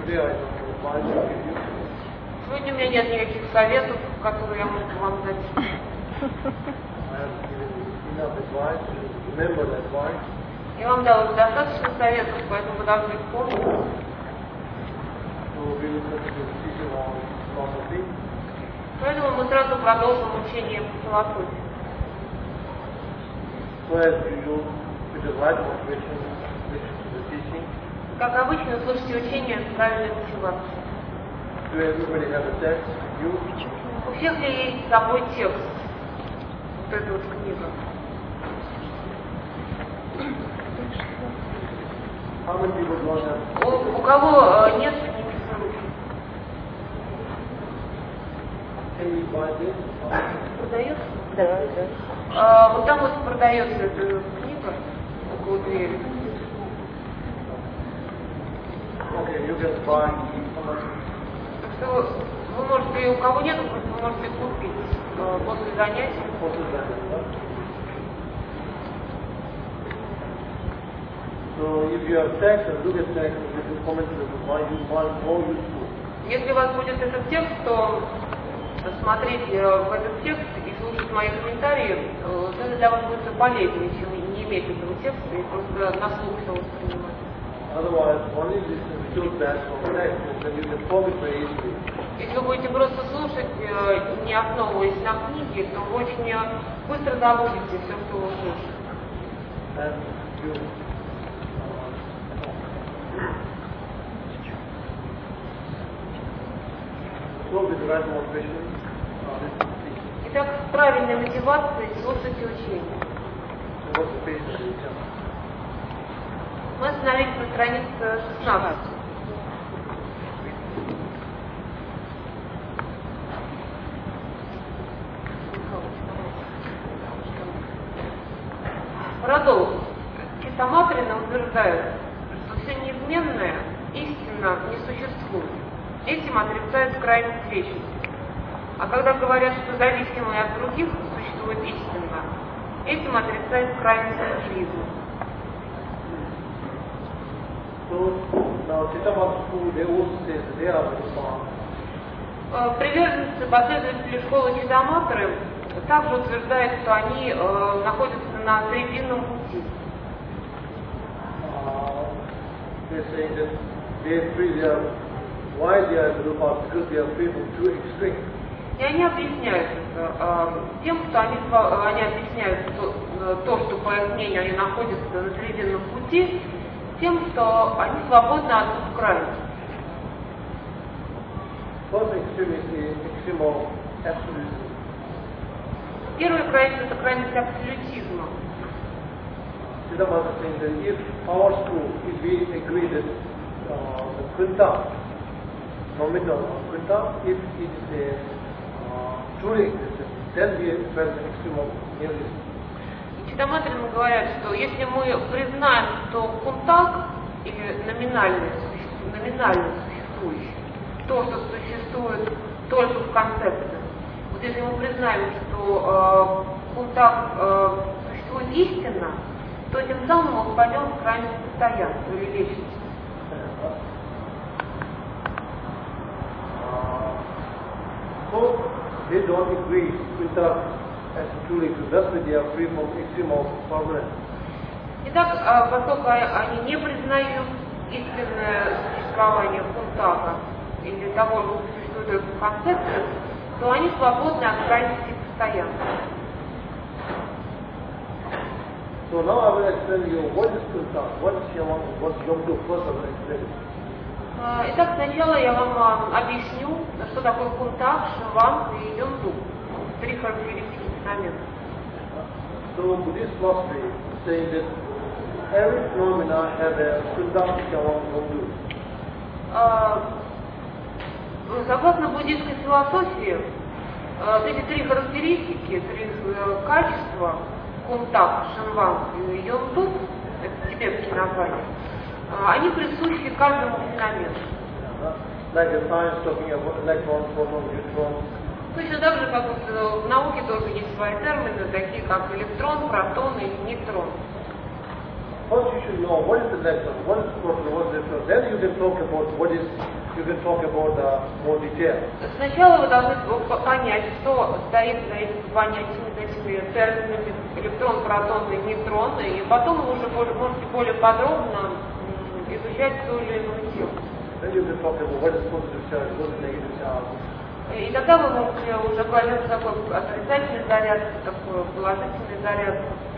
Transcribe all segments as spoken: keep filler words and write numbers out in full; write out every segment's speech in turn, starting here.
Сегодня у меня нет никаких советов, которые я могу вам дать. Я вам дал достаточно советов, поэтому вы должны их помнить. Поэтому мы сразу продолжим учение по философии. Как обычно, слушайте учение с правильной мотивацией. У всех ли есть с собой текст? Вот эта вот книга. У, у кого э, нет, поднимите руки. Продается? Да, да. А, вот там вот продается эта книга около двери. Okay, you can buy. Так что вы можете, у кого нет, вы можете купить э, после занятий. После занятий, да? So if you have text and look at text and you can comment to it, why you want more useful. Если у вас будет этот текст, то смотреть в этот текст и слушать мои комментарии, это для вас будет полезнее, чем не иметь этого текста и просто на слух все воспринимать. Otherwise, only listen to that from text and then you can form it very easily. Если вы будете просто слушать, не основываясь на книге, то вы очень быстро забудете все, что вы слушаете. And you Итак, с правильной мотивацией слушайте учение. Мы остановились на странице шестнадцать. Продолжим. Чистоматрина утверждает, что все неизменное истинно не существует. Этим отрицают крайность вечности. А когда говорят, что зависимое от других существует истинно, этим отрицают крайность нигилизма. Приверженцы последователи школы Читаматры также утверждают, что они э, находятся на срединном пути. И они объясняют это э, тем, что они, они объясняют то, то, что, по их мнению, они находятся на срединном пути, тем, что они свободны от двух крайностей. Первая крайность – это крайность абсолютизма. Siddhamata saying that if our school, if we agree that uh, the Kunta, nominal Kunta, if it is uh, truly existent, then we express the extreme of nihilism. Читаматрины говорят, что если мы признаем, что кунтак, или номинальное, номинально существующее, то, что существует только в концепции, вот если мы признаем, что э, кунтак э, существует истинно, то тем самым мы впадем в крайность постоянства или вечности. So they don't agree with us as truly true. Thus they are free from extreme of permanence. Итак, поскольку они не признают истинное существование кунтака или того, что существует только в концепции, то они свободны от крайности постоянства. So now I will explain you what is Kunta, what is Shyavam, what is Yomdu. First I will explain it. Итак, сначала я вам объясню, что такое кунтак, шавам и йомду. Три характеристики феномена. So Buddhist philosophy saying that every phenomena have a Kunta, Shyavam, Yomdu. Согласно буддийской философии, эти три характеристики, три качества, кунтак, шанван и йомду, это тибетские названия, они присущи каждому феномену. Like a science talking about electrons, protons, neutrons. Точно так же, как в науке тоже есть свои термины, такие как электрон, протон и нейтрон. First you should know what is the electron, what is the proton, what is the neutron. Then you can talk about what is you can talk about the more detail. Сначала вы должны понять, что стоит за этими понятиями, за этими терминами электрон, протон и нейтрон, и потом вы уже можете более подробно изучать ту или иную тему. Then you can talk about what is positive charge, what is negative charge. И тогда вы можете уже говорить, что такое отрицательный заряд, что такое положительный заряд.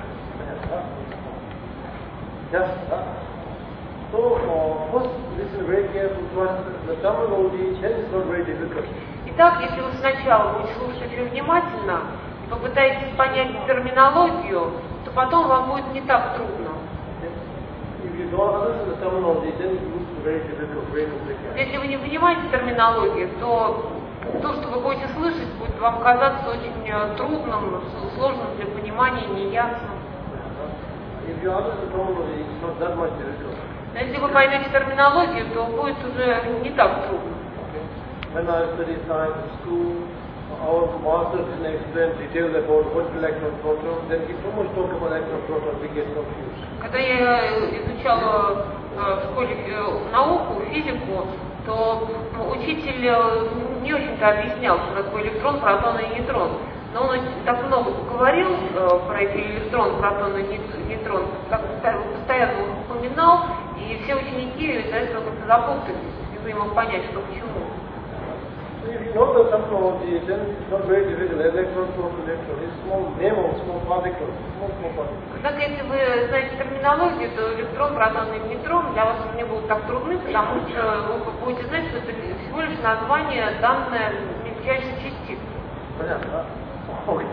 Yes, sir. So, uh, first, listen very carefully to the terminology, then it's not very difficult. Итак, если вы сначала будете слушать очень внимательно и попытаетесь понять терминологию, то потом вам будет не так трудно. If you don't understand the terminology, then it looks very difficult, very complicated. Если вы не понимаете терминологию, то то, что вы будете слышать, будет вам казаться очень трудным, сложным для понимания, неясным. If you understand the terminology, it's not that much difficult. Но если вы поймете терминологию, то будет уже не так трудно. When I studied science in school, our master didn't explain details about what electron proton, then he too much talk about electron proton, we get confused. Когда я изучала в школе науку, физику, то учитель не очень-то объяснял, что такое электрон, протон и нейтрон. Но он так много говорил про эти электрон, протон и нейтрон, так постоянно упоминал, и все ученики из-за этого как-то запутались, не мог понять, что к чему. If you know the terminology, then it's not very difficult. Electron, proton, electron, it's small name of small particles, small, small particles. Однако, если вы знаете терминологию, то электрон, протон и нейтрон для вас не будут так трудны, потому что вы будете знать, что это всего лишь название данной мельчайшей частицы. Понятно, okay.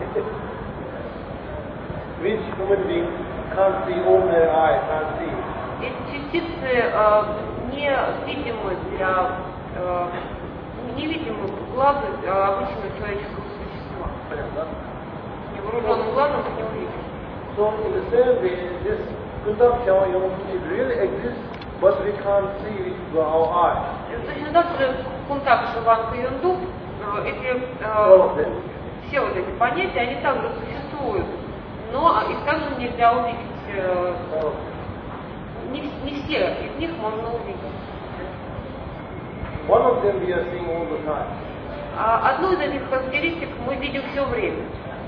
Which human being can't see, ordinary eye can't see. Эти частицы э, невидимы для э, невидимы глазу обычного человеческого существа. Понятно. Невооруженным глазом их не увидишь. So in the same way, this Kundam Shamayam, it really exists, but we can't see it with our eyes. Точно так же Кунтак, Шиванка и Юндук, эти, э, все вот эти понятия, они также существуют, но их также нельзя увидеть. Э, не, не все из них можно увидеть. One of them we are seeing all the time. А одну из этих характеристик мы видим все время.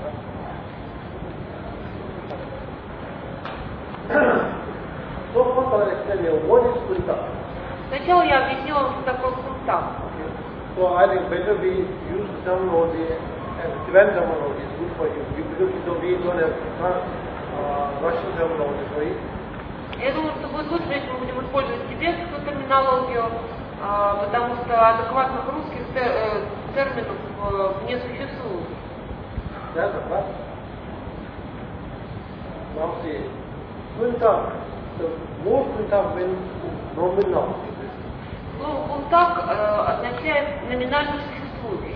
So first I'll explain you what is Kunta. Сначала я объясню вам, что такое Кунтак. So I think better we use the terminology and Tibetan terminology is good for you because you know, we don't have uh, Russian terminology for it. Я думаю, что будет лучше, если мы будем использовать тибетскую терминологию, потому что адекватных русских терминов не существует. That's a fact. Now see, Kunta, the more Kunta means nominal. Слово Кунтак означает номинально существующий.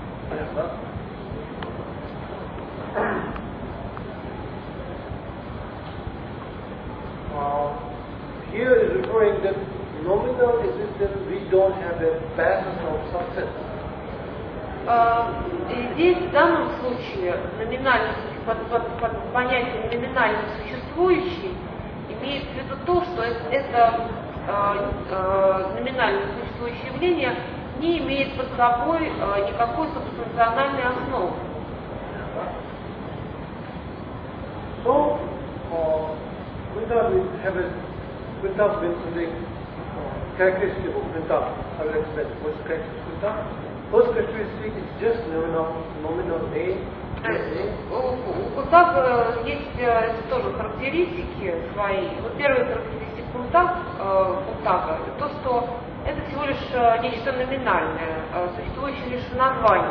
Uh, here is referring that nominal existence, we don't have a basis of substance. Uh, здесь в данном случае номинально, под, под, под понятием номинально существующий имеется в виду то, что это uh, uh, номинально существующее явление не имеет под собой uh, никакой субстанциональной основы. So, uh, Kunta will have a Kunta means something uh, characteristic of Kunta. I will explain what's characteristic of Kunta. First characteristic is just nominal, nominal name. У Кунтак есть тоже характеристики свои. Вот первая характеристика Кунтака – то, что это всего лишь нечто номинальное, существующее лишь в названии.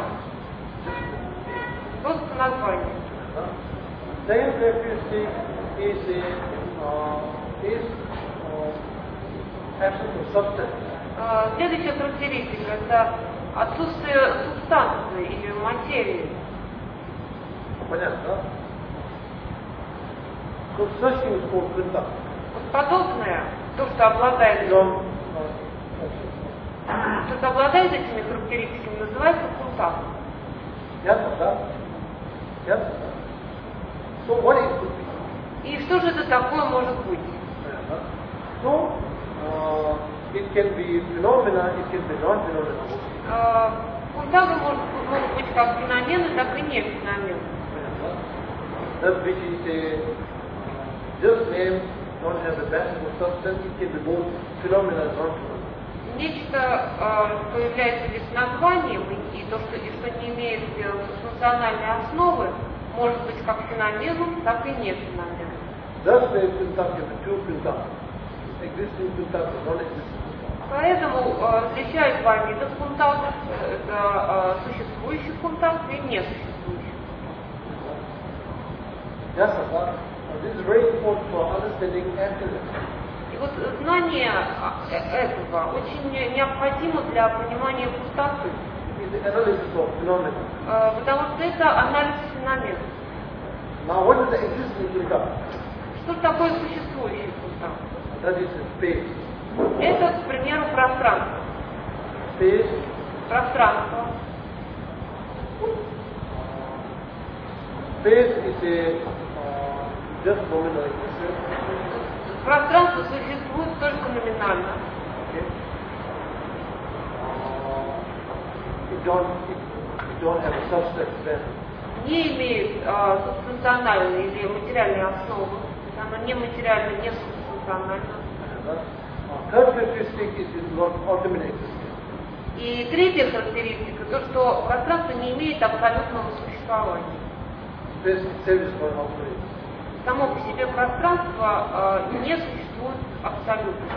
Просто название. Second characteristic is a uh, is uh, absence of substance. Следующая характеристика – это отсутствие субстанции или материи. Понятно, да? So such thing is called Kunta. Подобное, то, что обладает, Non, то, что обладает этими характеристиками, называется Кунтак. Ясно, да? Ясно, да? So what is Kunta? И что же это такое может быть? So, uh, it can be phenomena, it can be non-phenomena. Кунтага может, могут быть как феномены, так и не феномены. That which is a just name, don't have the basis of substance, it can be both phenomena and non-phenomena. Нечто, что является лишь названием, и то, что, и что не имеет функциональной основы, может быть как феноменом, так и не феноменом. Thus there is contact of the two contacts, existing contact and non-existing contact. Поэтому различают два вида кунтактов, это существующий контакт и несуществующий. Yes, sir. This is very important for understanding emptiness. И вот знание этого очень необходимо для понимания пустоты. Потому что это анализ феномена. Now, what is the existing contact? Что такое существующий контакт? That is space. Это, к примеру, пространство. Space. Пространство. Space is a uh, just nominal existence. Пространство существует только номинально. Okay. Uh, it don't it, it don't have a substance then. Не имеет uh, субстанциональной или материальной основы. Оно не материально, не субстанционально. Uh, third characteristic is not ultimate existence. И третья характеристика, то, что пространство не имеет абсолютного существования. Space itself is not ultimate. Само по себе пространство э, не существует абсолютно.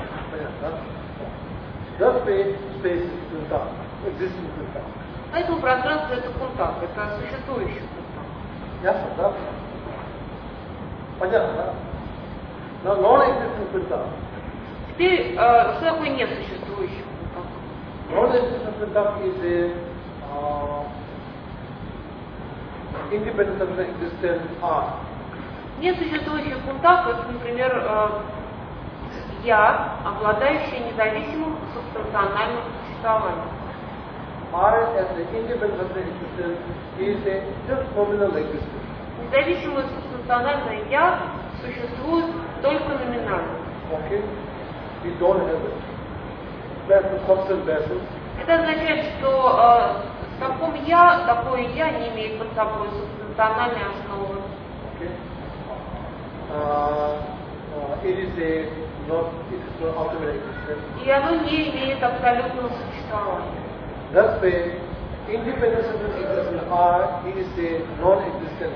That way, space is contact, existing contact. Поэтому пространство это контакт, это существующий контакт. Ясно, да? Понятно, да? Но non-existing contact. Теперь, э, что такое несуществующий контакт? Non-existing contact is a uh, independent of the existence R. Несуществующий контакт, это, например, э, я, обладающий независимым субстанциональным существованием. R as the independent of the existence is a just nominal existence. Независимое субстанциональное я существует только номинально. Okay? We don't have it. Vessel, substance vessel. Это означает, что э, в таком я, такое я не имеет под собой субстанциональной основы. Okay? Uh, uh, it is a not it is not ultimate existence. И оно не имеет абсолютного существования. Thus, the independent substance existence R is a non-existent.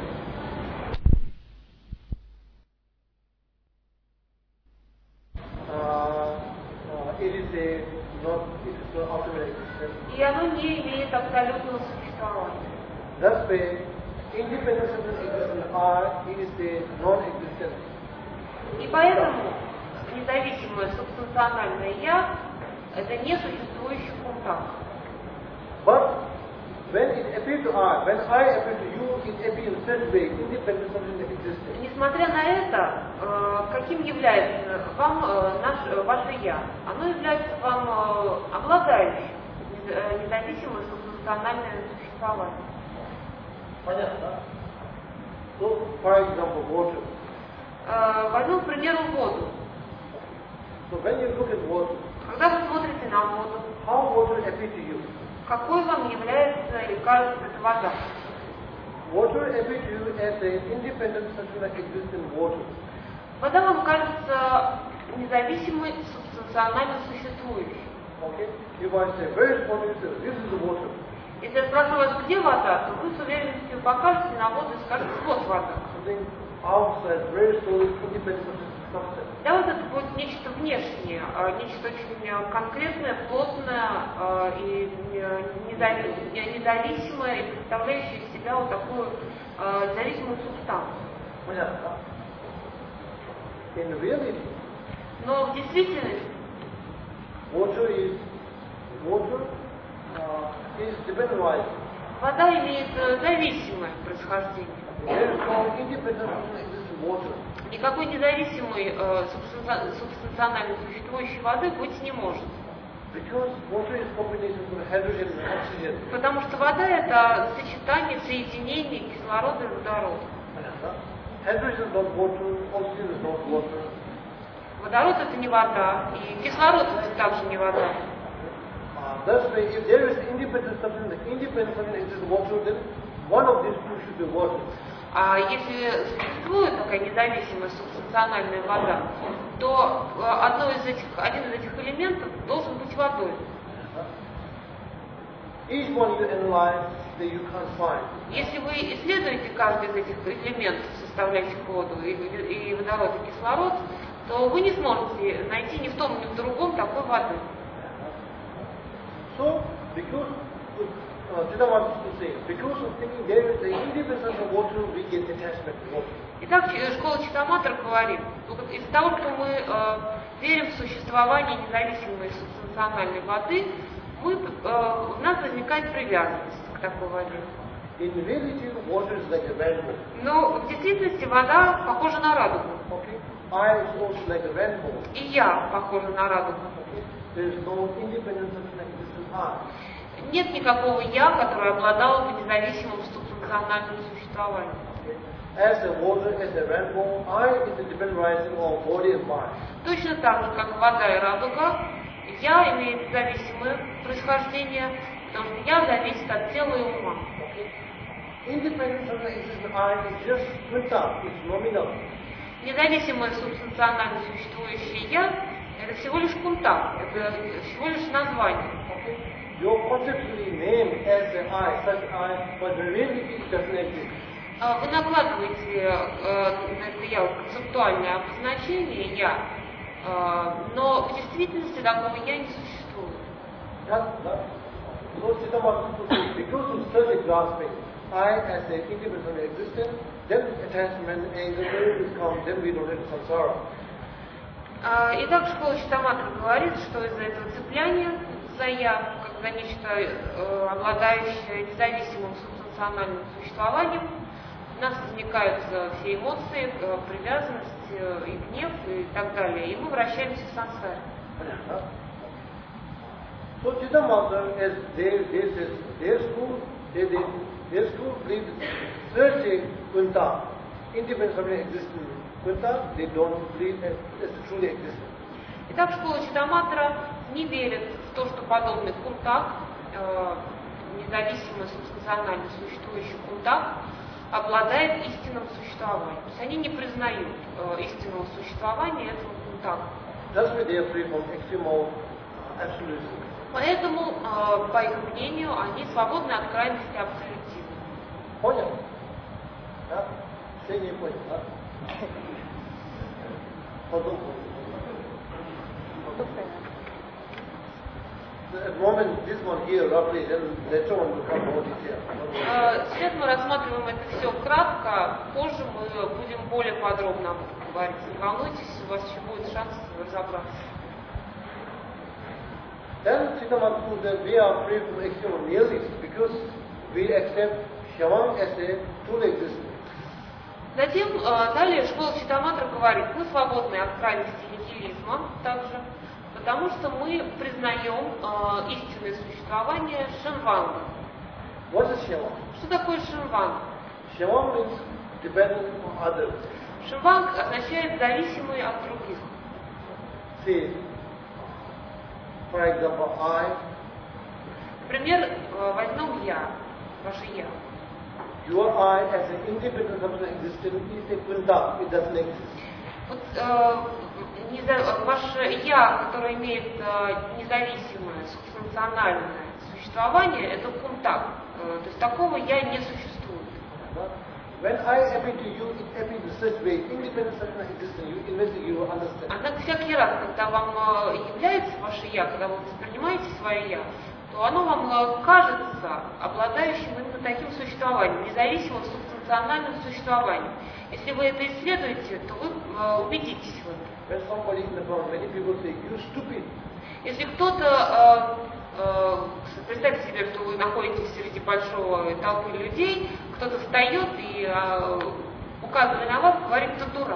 Uh, uh, it is a not it is not ultimate existence. И оно не имеет абсолютного существования. Thus, the independent substance existence R is a non-existent. И поэтому независимое субстанциональное я это не существующий контакт. But when it appears to R, when I appear to you, it appears in such way, independent something that exists. Несмотря на это, э, каким является вам э, наш, э, ваше я? Оно является вам э, обладающим э, независимое субстанциональное существование. Понятно, да? So, for example, water. Э, возьмем, к примеру, воду. So when you look at water, Когда вы смотрите на воду, how water appears to you? какой вам является или кажется эта вода? Water appears to you as an independent substance that exists in water. Вода вам кажется независимой, субстанционально существующей. Okay? You might say, where is water? You say, this is the water. Если я спрошу вас, где вода, то вы с уверенностью покажете на воду и скажете, вот вода. Something outside, very solid, independent substance. Для вас это будет нечто внешнее, нечто очень конкретное, плотное и независимое, и представляющее из себя вот такую независимую субстанцию. Понятно, да? In reality, но в действительности water is water uh, is dependent on вода имеет зависимое происхождение. There is no independent existing water. Никакой независимой э, субстанционально существующей воды быть не может. Because water is combination of hydrogen and oxygen. Потому что вода это сочетание, соединение кислорода и водорода. Hydrogen is not water, oxygen is not water. Водород это не вода, и кислород это также не вода. Uh, thus, if there is independent substance, the independent substance is water, then one of these two should be water. А если существует такая независимая субстанциональная вода, то одно из этих, один из этих элементов должен быть водой. Each one you analyze, that you can't find. Если вы исследуете каждый из этих элементов, составляющих воду, и, и водород, и кислород, то вы не сможете найти ни в том, ни в другом такой воды. So, because uh, Siddhartha is saying, because of thinking there is the independence of water, we get attachment to water. Итак, школа Читаматра говорит, из-за того, что мы э, верим в существование независимой субстанциональной воды, мы, э, у нас возникает привязанность к такой воде. In reality, water is like a rainbow. Но в действительности вода похожа на радугу. Okay? I is also like a rainbow. И я похожа на радугу. Okay? There is no independence of existence I. Нет никакого я, который обладал бы независимым субстанциональным существованием. Okay? As a water, as a rainbow, I is the dependent rising of body and mind. Точно так же, как вода и радуга, я имеет зависимое происхождение, потому что я зависит от тела и ума. Independence of existence I is just quinta, it's nominal. Независимое субстанционально существующее я – это всего лишь кунта, это всего лишь название. Okay? Your conceptually name as an I, such I, but the reality it doesn't exist. Вы накладываете э, на это я концептуальное обозначение я, э, но в действительности такого я не существует. That, that, so Siddhartha says, because of such a grasping, I as an independent existence, then attachment and the will come, then we don't have samsara. Итак, школа Читаматра говорит, что из-за этого цепляния за я, как за нечто э, обладающее независимым субстанциональным существованием, у нас возникают все эмоции, э, привязанность, э, и гнев, и так далее, и мы вращаемся в сансаре. So Siddhartha, as they, they says, their school, they, they, their school believes searching Kunta, independent of existence. Kunta, they don't believe as, as truly existent. Итак, школа Читаматра не верит в то, что подобный кунтак, э, независимо субстанционально существующий кунтак, обладает истинным существованием. То есть они не признают э, истинного существования этого кунтака. That's why they are free from extreme absolutism. Поэтому, э, по их мнению, они свободны от крайности абсолютизма. Понял? Да? Все не понял, да? Подумал. At the moment, this one here roughly, then later on will come more detail. Сейчас мы рассматриваем это все кратко, позже мы будем более подробно об этом говорить. Не волнуйтесь, у вас еще будет шанс разобраться. Then Siddhartha proves that we are free from extreme nihilism because we accept Shavang as a true existence. Затем, далее школа Читаматра говорит, мы свободны от крайности нихилизма также, потому что мы признаем э, истинное существование Шиванга. What is Shavang? Что такое Шиванг? Shavang means dependent on others. Шиванг означает зависимый от других. Say, for example, I. Например, возьмем я, ваше я. Your I as an independent substance existence is a quinta, it doesn't exist. Вот, э, неза... ваше я, которое имеет э, независимое субстанциональное существование, это кунтак. Э, то есть такого я не существует. When I appear to you, it appears in such way, independent substance existence, you investigate, you understand. Однако всякий раз, когда вам э, является ваше я, когда вы воспринимаете свое я, то оно вам кажется обладающим именно таким существованием, независимым субстанциональным существованием. Если вы это исследуете, то вы э, убедитесь в этом. Если кто-то, э, э, представьте себе, что вы находитесь среди большого толпы людей, кто-то встает и, э, указывая на вас, говорит, ты дурак.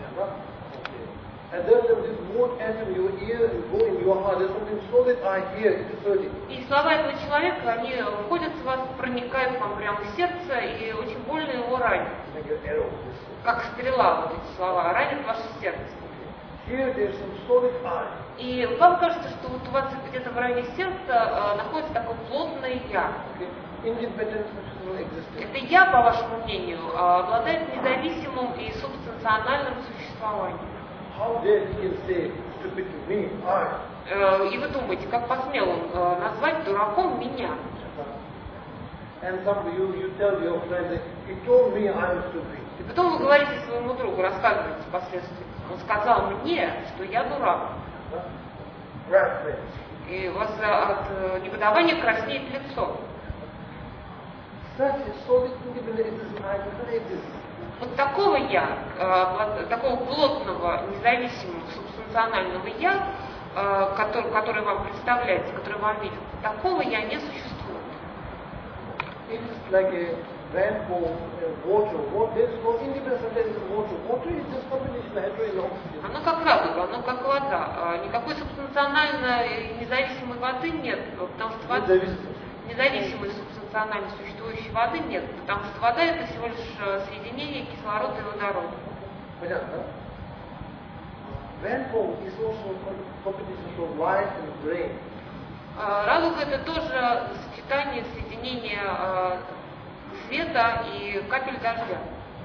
And then there is more enter in your ear and go in your heart. There's something so that I hear, it is hurting. И слова этого человека, они входят в вас, проникают вам прямо в сердце и очень больно его ранят. Как стрела, вот эти слова, ранят ваше сердце. here there's some solid I. И вам кажется, что вот у вас где-то в районе сердца э, находится такое плотное «я». Okay. Independent substantial existence. Это «я», по вашему мнению, э, обладает независимым и субстанциональным существованием. How dare he can say stupid to me, I? Э, и вы думаете, как посмел он э, назвать дураком меня? And some you you tell your friend that he told me I'm stupid. И потом вы говорите своему другу, рассказываете впоследствии. Он сказал мне, что я дурак. Right. И у вас э, от э, негодования краснеет лицо. Such a solid independent existence I doesn't exist. Вот такого «я», э, такого плотного, независимого, субстанционального «я», э, который, который вам представляется, который вам видит, такого «я» не существует. It is like a rainbow uh, water. What there is no independent substance in water. Water is just combination of hydrogen and oxygen. Оно как радуга, оно как вода. Никакой субстанциональной независимой воды нет, потому что вода, независимой субстанционально существующей воды нет, потому что вода это всего лишь соединение кислорода и водорода. Понятно? Rainbow is also combination of light and rain. Радуга это тоже сочетание, соединение э, света и капель дождя.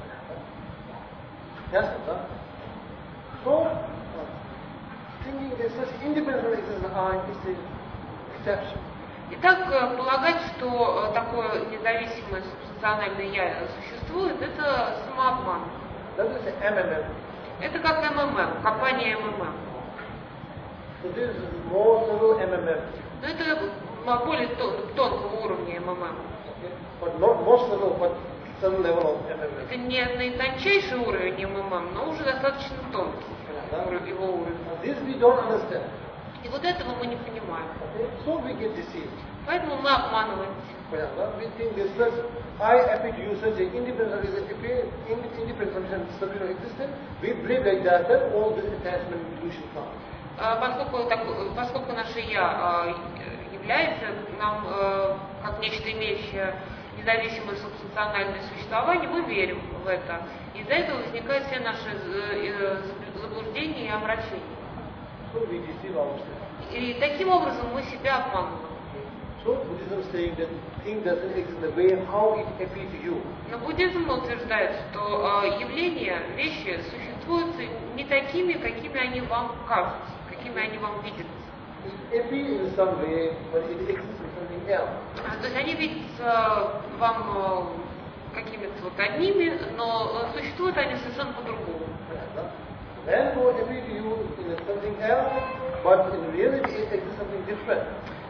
Ясно, да? So, thinking that such independent existence I is an exception. Итак, полагать, что такое независимое субстанциональное «я» существует, это самообман. That is M M M. Это как эм эм эм, компания эм эм эм. So this is more subtle M M M. Но это более тон, тонкого уровня эм эм эм. Okay? But not more subtle, but some level of M M M. Это не наитончайший уровень эм эм эм, но уже достаточно тонкий уровень, его уровень. This we don't understand. И вот этого мы не понимаем. Okay? So we get deceived. Поэтому мы обманываемся. We think this such I appear to you such an independent independent subject existence. We believe like that that all this attachment illusion comes. Поскольку, так, поскольку наше «я» является нам как нечто имеющее независимое субстанциональное существование, мы верим в это. Из-за этого возникают все наши заблуждения и омрачения. So we deceive ourselves. И таким образом мы себя обманываем. So Buddhism saying that thing doesn't exist the way how it appears to you. Но буддизм утверждает, что явления, вещи существуют не такими, какими они вам кажутся, какими они вам видятся. It appears in some way, but it exists in something else. То есть они видятся вам какими-то вот одними, но существуют они совершенно по-другому. Rainbow appears to you in something else, but in reality it exists something different.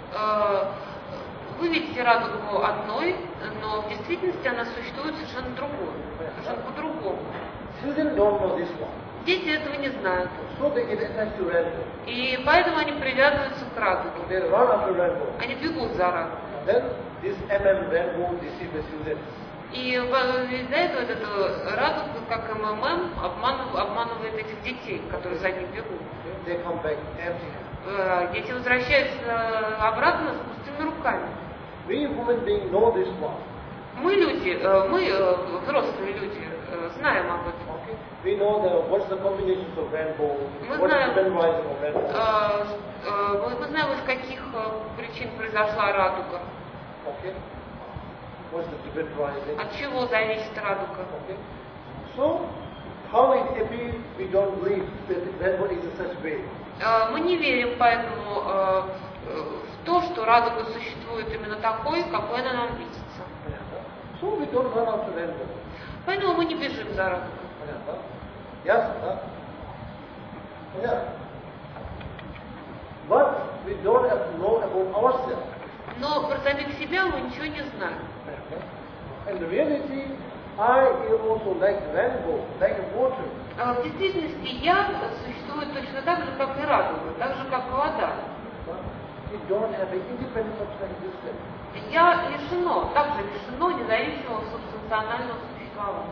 Вы видите радугу одной, но в действительности она существует совершенно другой, совершенно по-другому. Children don't know this one. Дети этого не знают. So they get attached to rainbow. И поэтому они привязываются к радуге. They run after rainbow. Они бегут за радугой. Then this M M rainbow deceives the children. И из-за этого вот эта радуга, как эм эм эм, обманывает, обманывает этих детей, которые за ним бегут. They come back empty. Дети возвращаются обратно с пустыми руками. We human beings know this one. Мы люди, мы взрослые люди, знаем об этом. Okay. We know the what's the combinations of rainbow, Мы what's знаем, the rising of rainbow. мы, мы знаем, из каких причин произошла радуга. Okay. What's the different rising? От чего зависит радуга? Okay. So how it appears, we don't believe that rainbow is in such way. Мы не верим поэтому в то, что радуга существует именно такой, какой она нам видится. So we don't run after rainbow. Поэтому мы не бежим за радугой. Yes, huh? Yeah. But we don't have to know about ourselves. Но про самих себя мы ничего не знаем. In reality, I also like rainbow, like water. В действительности я существует точно так же, как и радуга, так же, как и вода. We don't have an independent substance existence. Я лишено, также лишено независимого субстанционального существования.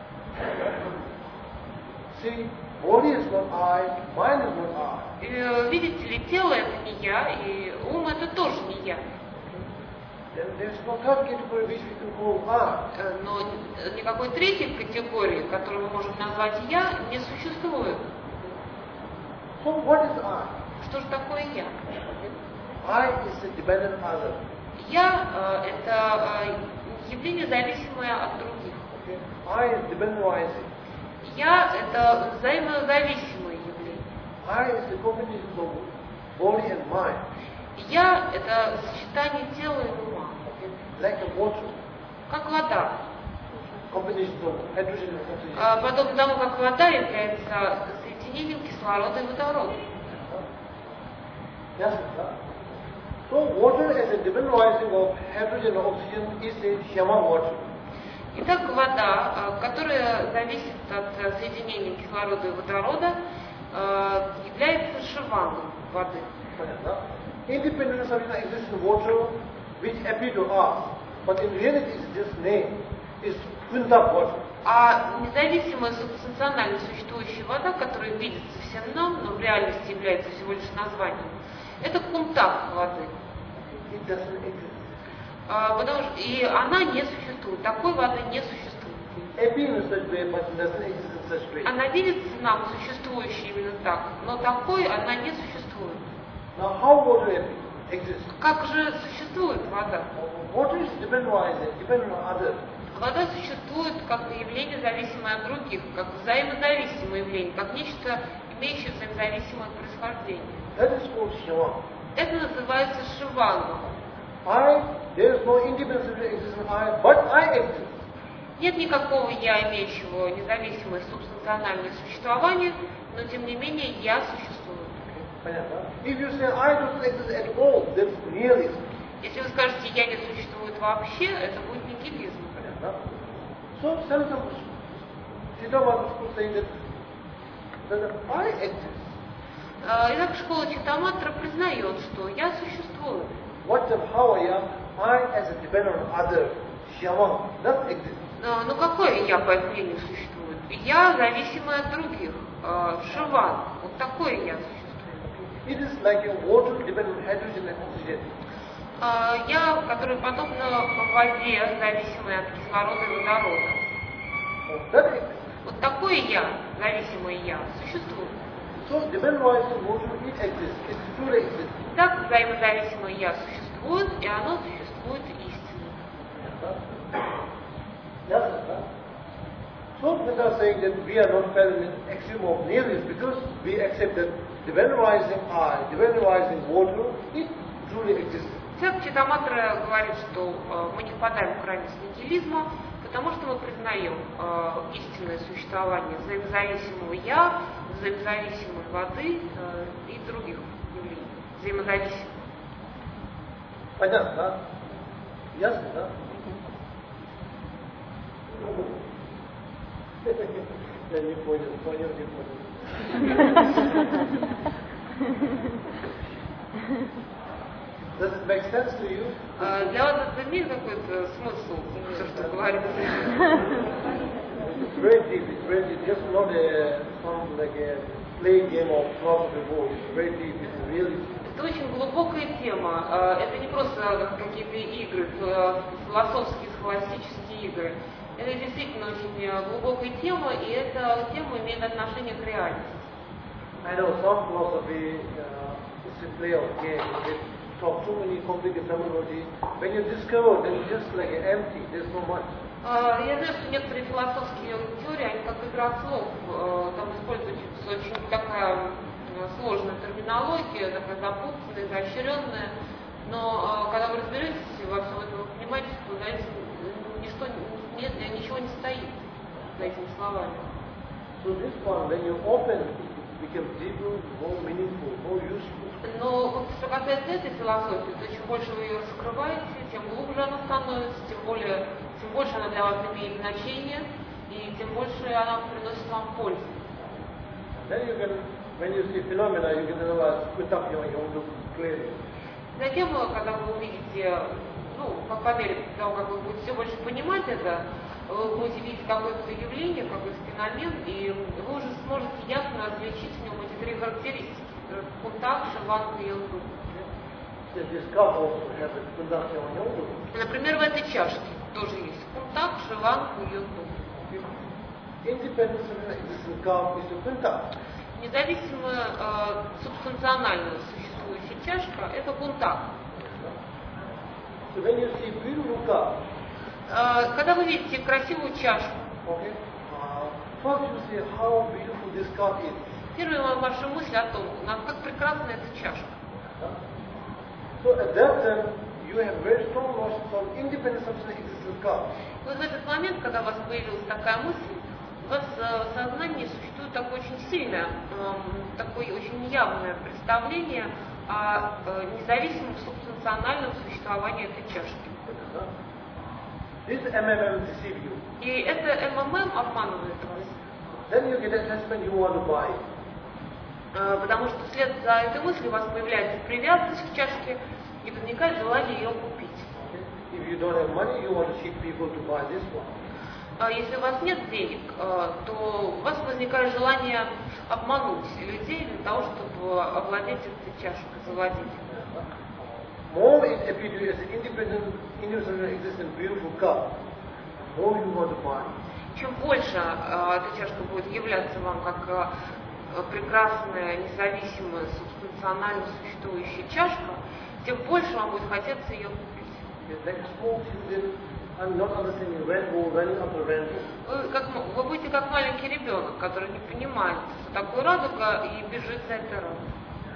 See, body is not I, mind is not I. И, видите ли, тело это не я, и ум это тоже не я. Then there's no third category which we can call I. Но никакой третьей категории, которую мы можем назвать я, не существует. So what is I? Что же такое я? I is a dependent other. Я э, это э, явление, зависимое от других. Okay? I is dependentizing. Я это взаимозависимое явление. I is the combination of body and mind. Я это сочетание тела и ума. Okay? Like a water. Как вода. Combination of hydrogen and oxygen. А, подобно тому, как вода является соединением кислорода и водорода. Yes, sir. So water as a dependentizing of hydrogen and oxygen is a Shama water. Итак, вода, которая зависит от соединения кислорода и водорода, является шиваном воды. Independent substance exists in water which appear to us, but in reality its just name is Kunta water. А независимая субстанционально существующая вода, которая видится всем нам, но в реальности является всего лишь названием, это кунтак воды. It doesn't exist. А, потому что, и она не существует. Такой воды не существует. Appear in such way, but it doesn't exist in such way. Она видится нам существующей именно так, но такой она не существует. Now how water exists? Как же существует вода? Water is dependent on it, dependent on others. Вода существует как явление, зависимое от других, как взаимозависимое явление, как нечто, имеющее взаимозависимое происхождение. That is called Shiva. Это называется шиваном. I, there is no independent substance exists in I, but I exist. Нет никакого я, имеющего независимое субстанциональное существование, но тем не менее я существую. Понятно? If you say I don't exist at all, that's nihilism. Если вы скажете я не существует вообще, это будет нигилизм. Понятно? So some some Siddhartha was saying that, that I exist. Итак, школа Читаматра признает, что я существую. What the how I am, I as a dependent on other, Shyaman, does exist. Ну какое я, по их мнению, существует? Я зависимый от других. Шиван. Вот такое я существую. It is like a water dependent on hydrogen and oxygen. Я, который подобно воде, зависимой от кислорода и водорода. Oh, that exists. Вот такое я, зависимое я, существует. So dependent on water, it exists. It truly exists. Так взаимозависимое я существует, и оно существует истинно. Yes, sir. So we are saying that we are not felt in axiom of nihilism because we accept that dependentizing I, dependentizing water, it truly exists. Текст Читаматра говорит, что э, мы не впадаем в крайность нигилизма, потому что мы признаем э, истинное существование взаимозависимого я, взаимозависимой воды э, и других явлений, взаимозависимых. Понятно, да? Ясно, да? Я не понял, понял, не понял. Does it make sense to you? Uh, для вас это имеет какой-то смысл, все, что говорится? It's very deep, it's very deep. Just not a, some like a play game of philosophy board. It's very deep, it's really... Это очень глубокая тема. Это не просто какие-то игры, философские, схоластические игры. Это действительно очень глубокая тема, и эта тема имеет отношение к реальности. I know some philosophy uh, is a play of game. They talk so many complicated terminology. When you discover, then it's just like empty. There's no much. Я знаю, что некоторые философские теории, они как игра слов, там используется очень такая сложная терминология, такая запутанная, изощренная, но когда вы разберетесь во всем этом, вы понимаете, что за этим ничто, нет, ничего не стоит за этими словами. So this one, when you open, it becomes deeper, more meaningful, more useful. Но вот что касается этой философии, то чем больше вы ее раскрываете, тем глубже она становится, тем более, тем больше она для вас имеет значение, и тем больше она приносит вам пользу. Then you can, when you see phenomena, you can analyze without you want to clearly. Затем, когда вы увидите, ну, как по мере того, как вы будете все больше понимать это, вы будете видеть какое-то явление, какой-то феномен, и вы уже сможете ясно различить в нем эти три характеристики. Кунтак, Шиванг и Йонду. Например, в этой чашке тоже есть Кунтак, Шиванг и Йонду. Независимо э, субстанционально существующая чашка – это кунтак. So when you see beautiful cup, Э, когда вы видите красивую чашку, okay, uh, first you say how beautiful this cup is. первая ваша мысль о том, как прекрасна эта чашка. So at that time, you have very strong notion of independent substance existence cup. Вот в этот момент, когда у вас появилась такая мысль, у вас э, в сознании существует такое очень сильное, э, такое очень явное представление о э, независимом субстанциональном существовании этой чашки. This M M M deceive you. И это эм эм эм обманывает вас. Then you get attachment, you want to buy. Э, потому что вслед за этой мыслью у вас появляется привязанность к чашке и возникает желание ее купить. Okay. If you don't have money, you want to cheat people to buy this one. А если у вас нет денег, э, то у вас возникает желание обмануть людей для того, чтобы овладеть этой чашкой, завладеть. More it appears to you as an independent, individual, existent, beautiful cup, more you want to buy. Чем больше э, эта чашка будет являться вам как э, прекрасная, независимая, субстанционально существующая чашка, тем больше вам будет хотеться ее купить. It's like a small children, I'm not understanding rainbow, running after rainbow. Вы, как, вы будете как маленький ребенок, который не понимает, что такое радуга, и бежит за этой радугой.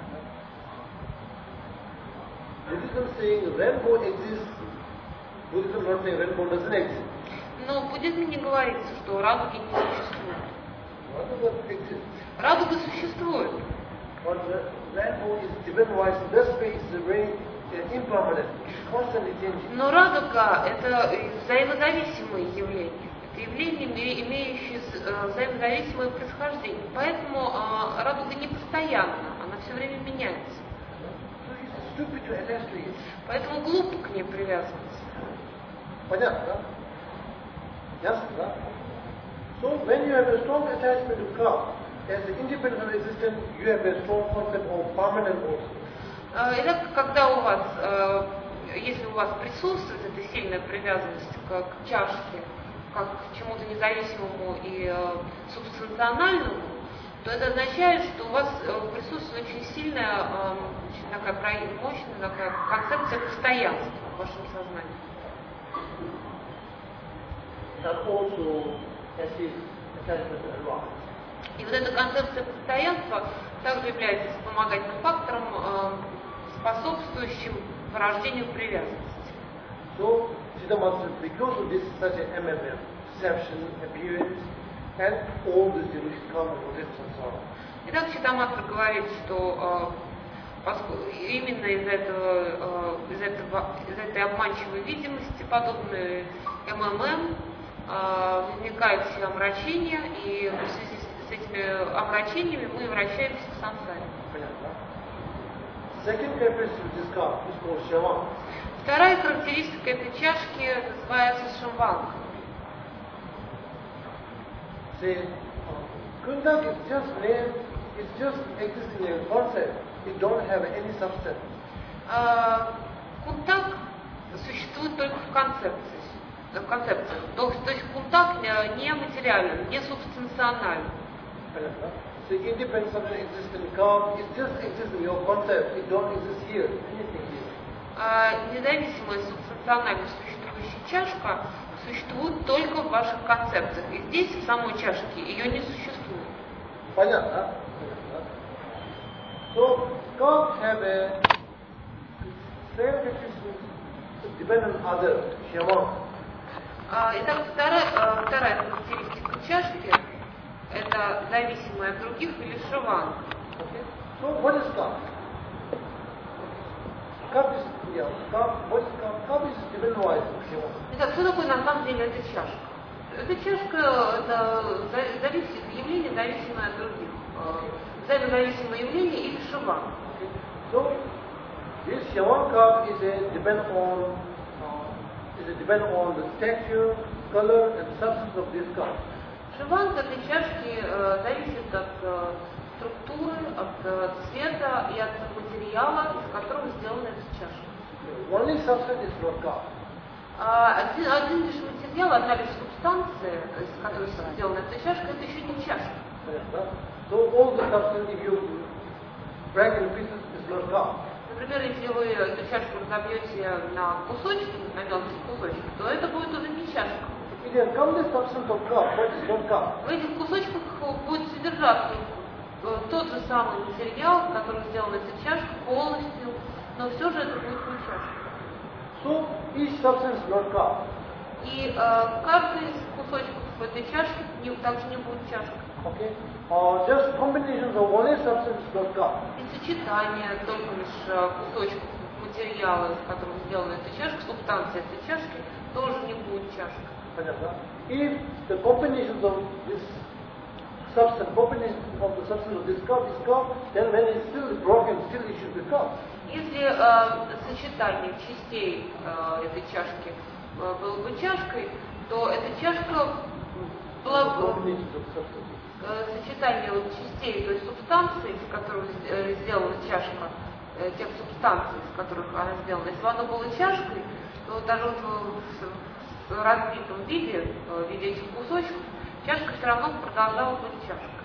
Buddhism saying rainbow exists. Buddhism not saying rainbow doesn't exist. Но в буддизме не говорится, что радуги не существует. Radha exists. Радуга существует. But the rainbow is divine wise. That space is very uh, impermanent. It's constantly changing. Но радуга – это взаимозависимые явления. Это явления, имеющие взаимозависимое происхождение. Поэтому э, радуга не постоянна, она все время меняется. So it's stupid to attach to it. Поэтому глупо к ней привязываться. Понятно, да? Ясно, да? So when you have a strong attachment to cup, as an independent existence, you have a strong concept of permanent also. Э, Итак, когда у вас, э, если у вас присутствует эта сильная привязанность к, к чашке, как к чему-то независимому и э, субстанциональному, то это означает, что у вас э, присутствует очень сильная, э, очень такая про- мощная такая концепция постоянства в вашем сознании. That also has its attachment to rock. И вот эта концепция постоянства также является вспомогательным фактором, э, способствующим порождению привязанности. So, Siddhamatra, because of this such an M M M, perception, appearance, and all this delusion come and protect samsara. Итак, Читаматра говорит, что э, поскольку, именно из, этого, э, из, этого, из этой обманчивой видимости, подобные эм эм эм, э, возникают все омрачения, и в связи с, с этими омрачениями мы вращаемся в сансаре. Понятно? Second characteristic of this cup is called Shavan. Вторая характеристика этой чашки называется шамванг. Say, Kundak is just name, it's just existing in concept. It don't have any substance. Э, Кунтак существует только в концепции. В концепциях. То, то есть кунтак не материален, не субстанционален. Понятно? So independent substance exists in cup, it just exists in your concept. It don't exist here, anything here. Э, Независимая субстанционально существующая чашка существует только в ваших концепциях. И здесь, в самой чашке, ее не существует. Понятно? So, cup have a same characteristics depend on other, Shavan. А, Итак, вторая, э, вторая характеристика чашки – это зависимая от других или шаван. Okay? So, what is cup? Cup is, yeah, cup, what is cup? Cup is divine wise, Shavan. Итак, что такое на самом деле эта чашка? Эта чашка – это за- зависит, явление, зависимое от других. Э, Взаимозависимое явление или шаван. Okay? So, this Shavan cup is a depend on uh, is a depend on the texture, color, and substance of this cup. Шаван этой чашки э, зависит от э, структуры, от э, цвета и от материала, из которого сделана эта чашка. Only substance is not cup. А один, один лишь материал, одна лишь субстанция, из которой сделана эта чашка, это еще не чашка. Понятно? So all the substance, if you break in pieces, is not cup. Например, если вы эту чашку разобьете на кусочки, на мелкие кусочки, то это будет уже не чашка. It has come the substance of cup, but it's not cup. В этих кусочках будет содержаться тот же самый материал, который сделан эта чашка полностью, но все же это будет не чашка. So each substance is not cup. И э, каждый из кусочков в этой чашке не, также не будет чашкой. Okay? Uh, just combinations of only substance is not cup. И сочетание только лишь э, кусочков материала, из которого сделана эта чашка, субстанция этой чашки, тоже не будет чашкой. Понятно? If the combinations of this substance, combination of the substance of this cup is cup, then when it's still broken, still it should be cup. Если э, сочетание частей э, этой чашки э, было бы чашкой, то эта чашка была бы э, сочетание вот частей той субстанции, из которой э, сделана чашка, э, тех субстанций, из которых она сделана. Если бы оно было чашкой, то даже вот в, в разбитом виде, в виде этих кусочков, чашка все равно продолжала быть чашкой.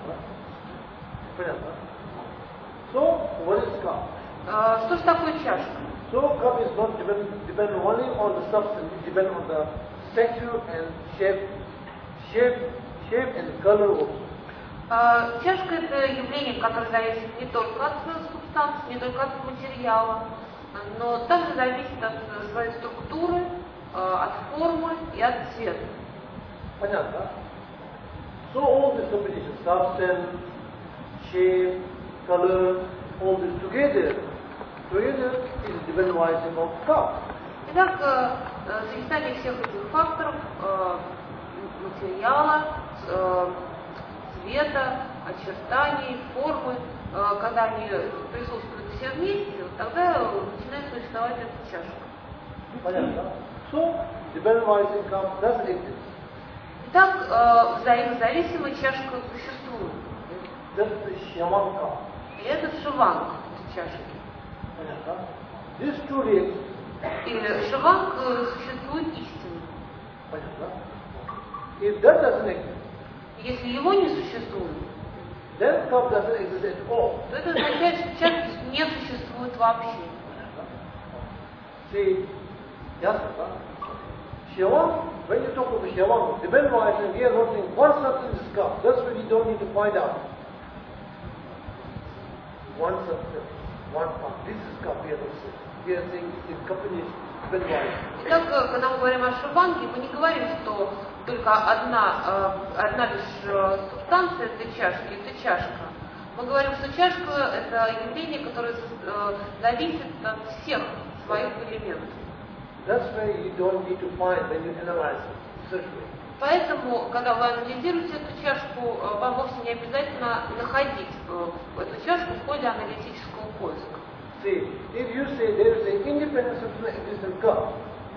Понятно. So, what is cup? Uh, что же такое чашка? So, cup is not depend, depend only on the substance, it depends on the texture and shape, shape, shape and color also. Uh, чашка это явление, которое зависит не только от субстанции, не только от материала, но также зависит от своей структуры, uh, от формы и от цвета. Понятно? So, all these combinations, substance, shape, color, all this together, together is divinizing of cup. Итак, э, сочетание всех этих факторов, э, материала, э, цвета, очертаний, формы, э, когда они присутствуют все вместе, вот тогда начинает существовать эта чашка. Понятно? So, divinizing cup doesn't exist. Итак, э, взаимозависимая чашка существует. That's the Shyaman cup. И это шиванг чашки. Понятно? These two rings. И шиванг существует истинно. Понятно? If that doesn't exist, если его не существует, then cup doesn't exist at all. То это означает, что чашки не существует вообще. See, ясно, да? Shyaman, when you talk about Shyaman, depend on it, we are not saying one substance is cup. That's why we don't need to find out. One substance, one cup. This is cup we are not saying. We are saying it's in combination, depend on it. Итак, когда мы говорим о шиванге, мы не говорим, что только одна, одна лишь субстанция этой чашки, это чашка. Мы говорим, что чашка это явление, которое зависит от всех своих элементов. That's why you don't need to find when you analyze it, search for it. Поэтому, когда вы анализируете эту чашку, вам вовсе не обязательно находить эту чашку в ходе аналитического поиска. See, if you say there is an independent substance existent cup,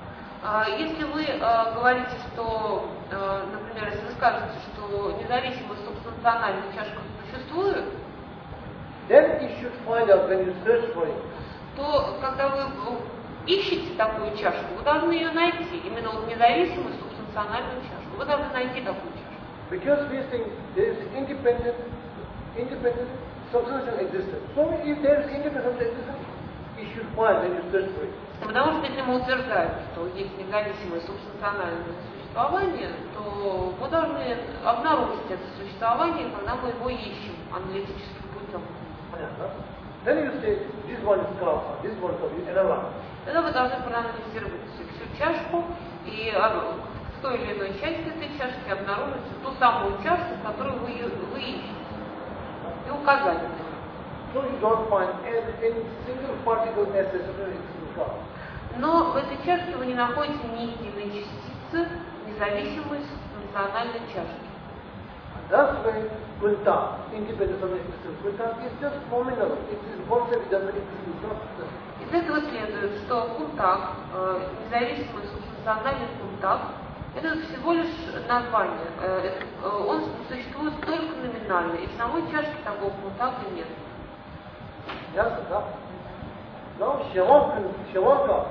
если вы говорите, что, например, если вы скажете, что независимая субстанциональная чашка существует, then you should find out when you search for it. То, когда вы ищете такую чашку, вы должны ее найти, именно вот независимую субстанциональную чашку. Вы должны найти такую чашку. Because we think there is independent, independent substantial existence. So if there is independent existence, you should find when you search for it. Потому что если мы утверждаем, что есть независимое субстанциональное существование, то мы должны обнаружить это существование, когда мы его ищем аналитическим путем. Понятно? Then you say, this one is cup, this one is cup, you analyze. Тогда вы должны проанализировать всю чашку и в той или иной части этой чашки обнаружить ту самую чашку, которую вы, вы ищете, и указать на нее. So you don't find any, any single particle necessary in the cup. Но в этой чашке вы не находите ни единой частицы независимой субстанциональной чашки. That's why Kunta, independent of existence, Kunta is just nominal. It is concept, it doesn't exist in substance. Из этого следует, что кунтак, э, независимый субстанциональный кунтак, это всего лишь название. Э, э, он существует только номинально, и в самой чашке такого кунтака нет. Ясно, да? Now, Shyamanka.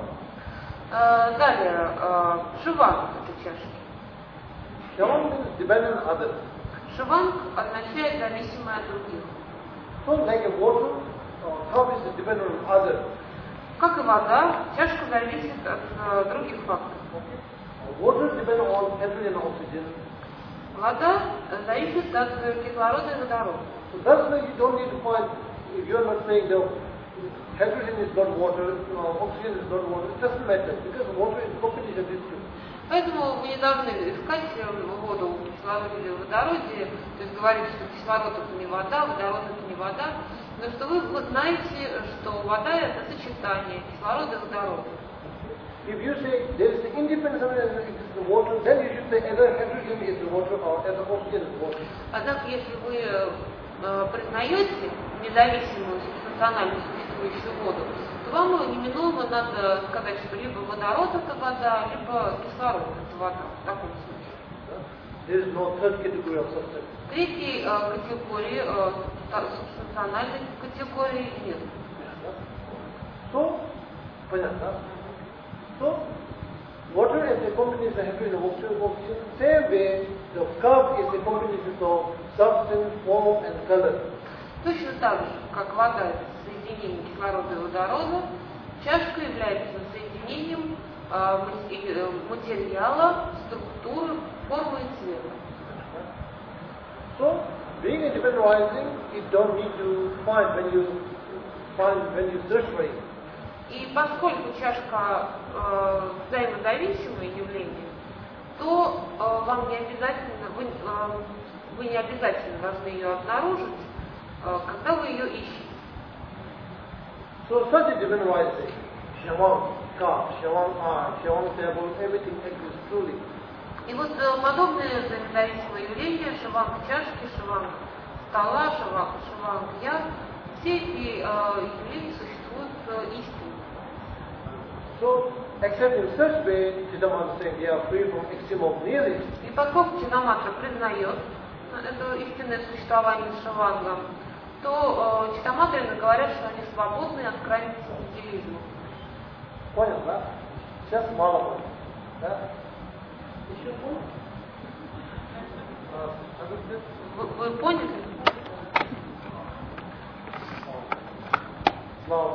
Э, далее, э, шиван этой чашки. Shyaman means dependent on others. Шиванг означает зависимый от других. So like a water, uh, cup is dependent on other. Как и вода, чашка зависит от uh, других факторов. Okay. Water depends on hydrogen and oxygen. Вода зависит от кислорода и водорода. So that's why you don't need to find, if you are not saying the hydrogen is not water, uh, oxygen is not water, it doesn't matter because water is competition with two. Поэтому вы не должны искать воду в кислороде или водороде, то есть говорить, что кислород это не вода, водород это не вода, но что вы, вы знаете, что вода это сочетание кислорода и водорода. If you say there is the independence of the water, then you should say either hydrogen is the water or either oxygen is water. Однако, если вы э, признаете независимую субстанционально существующую воду, то вам неминуемо надо сказать, что либо водород это вода, либо кислород это вода в таком случае. There is no third category of substance. Третьей э, категории, э, субстанциональной категории нет. So, понятно. So, water is a combination of hydrogen and oxygen. Same way, the cup is a combination of substance, form, and color. Точно так же, как вода это соединение кислорода и водорода, чашка является соединением э, материала, структуры, формы и цвета. So, being independent rising, you don't need to find when you find when you search for it. И поскольку чашка э, взаимозависимое явление, то э, вам не обязательно, вы, э, вы не обязательно должны ее обнаружить, э, когда вы ее ищете. So such a divine rising, Shyavam cup, Shyavam eye, Shyavam table, everything exists truly. И вот э, подобное взаимозависимое явление, шиванг чашки, шиванг стола, шиванг, шиванг я, все эти э, явления существуют э, истинно. So, except in such way, Chittamatra is saying they are free from extreme of nihilists. И поскольку Читаматра признает это истинное существование шивангам, то э, Читаматрины говорят, что они свободны от крайности нигилизма. Понял, да? Сейчас мало. Да? Еще понял? Вы, вы поняли? Слава.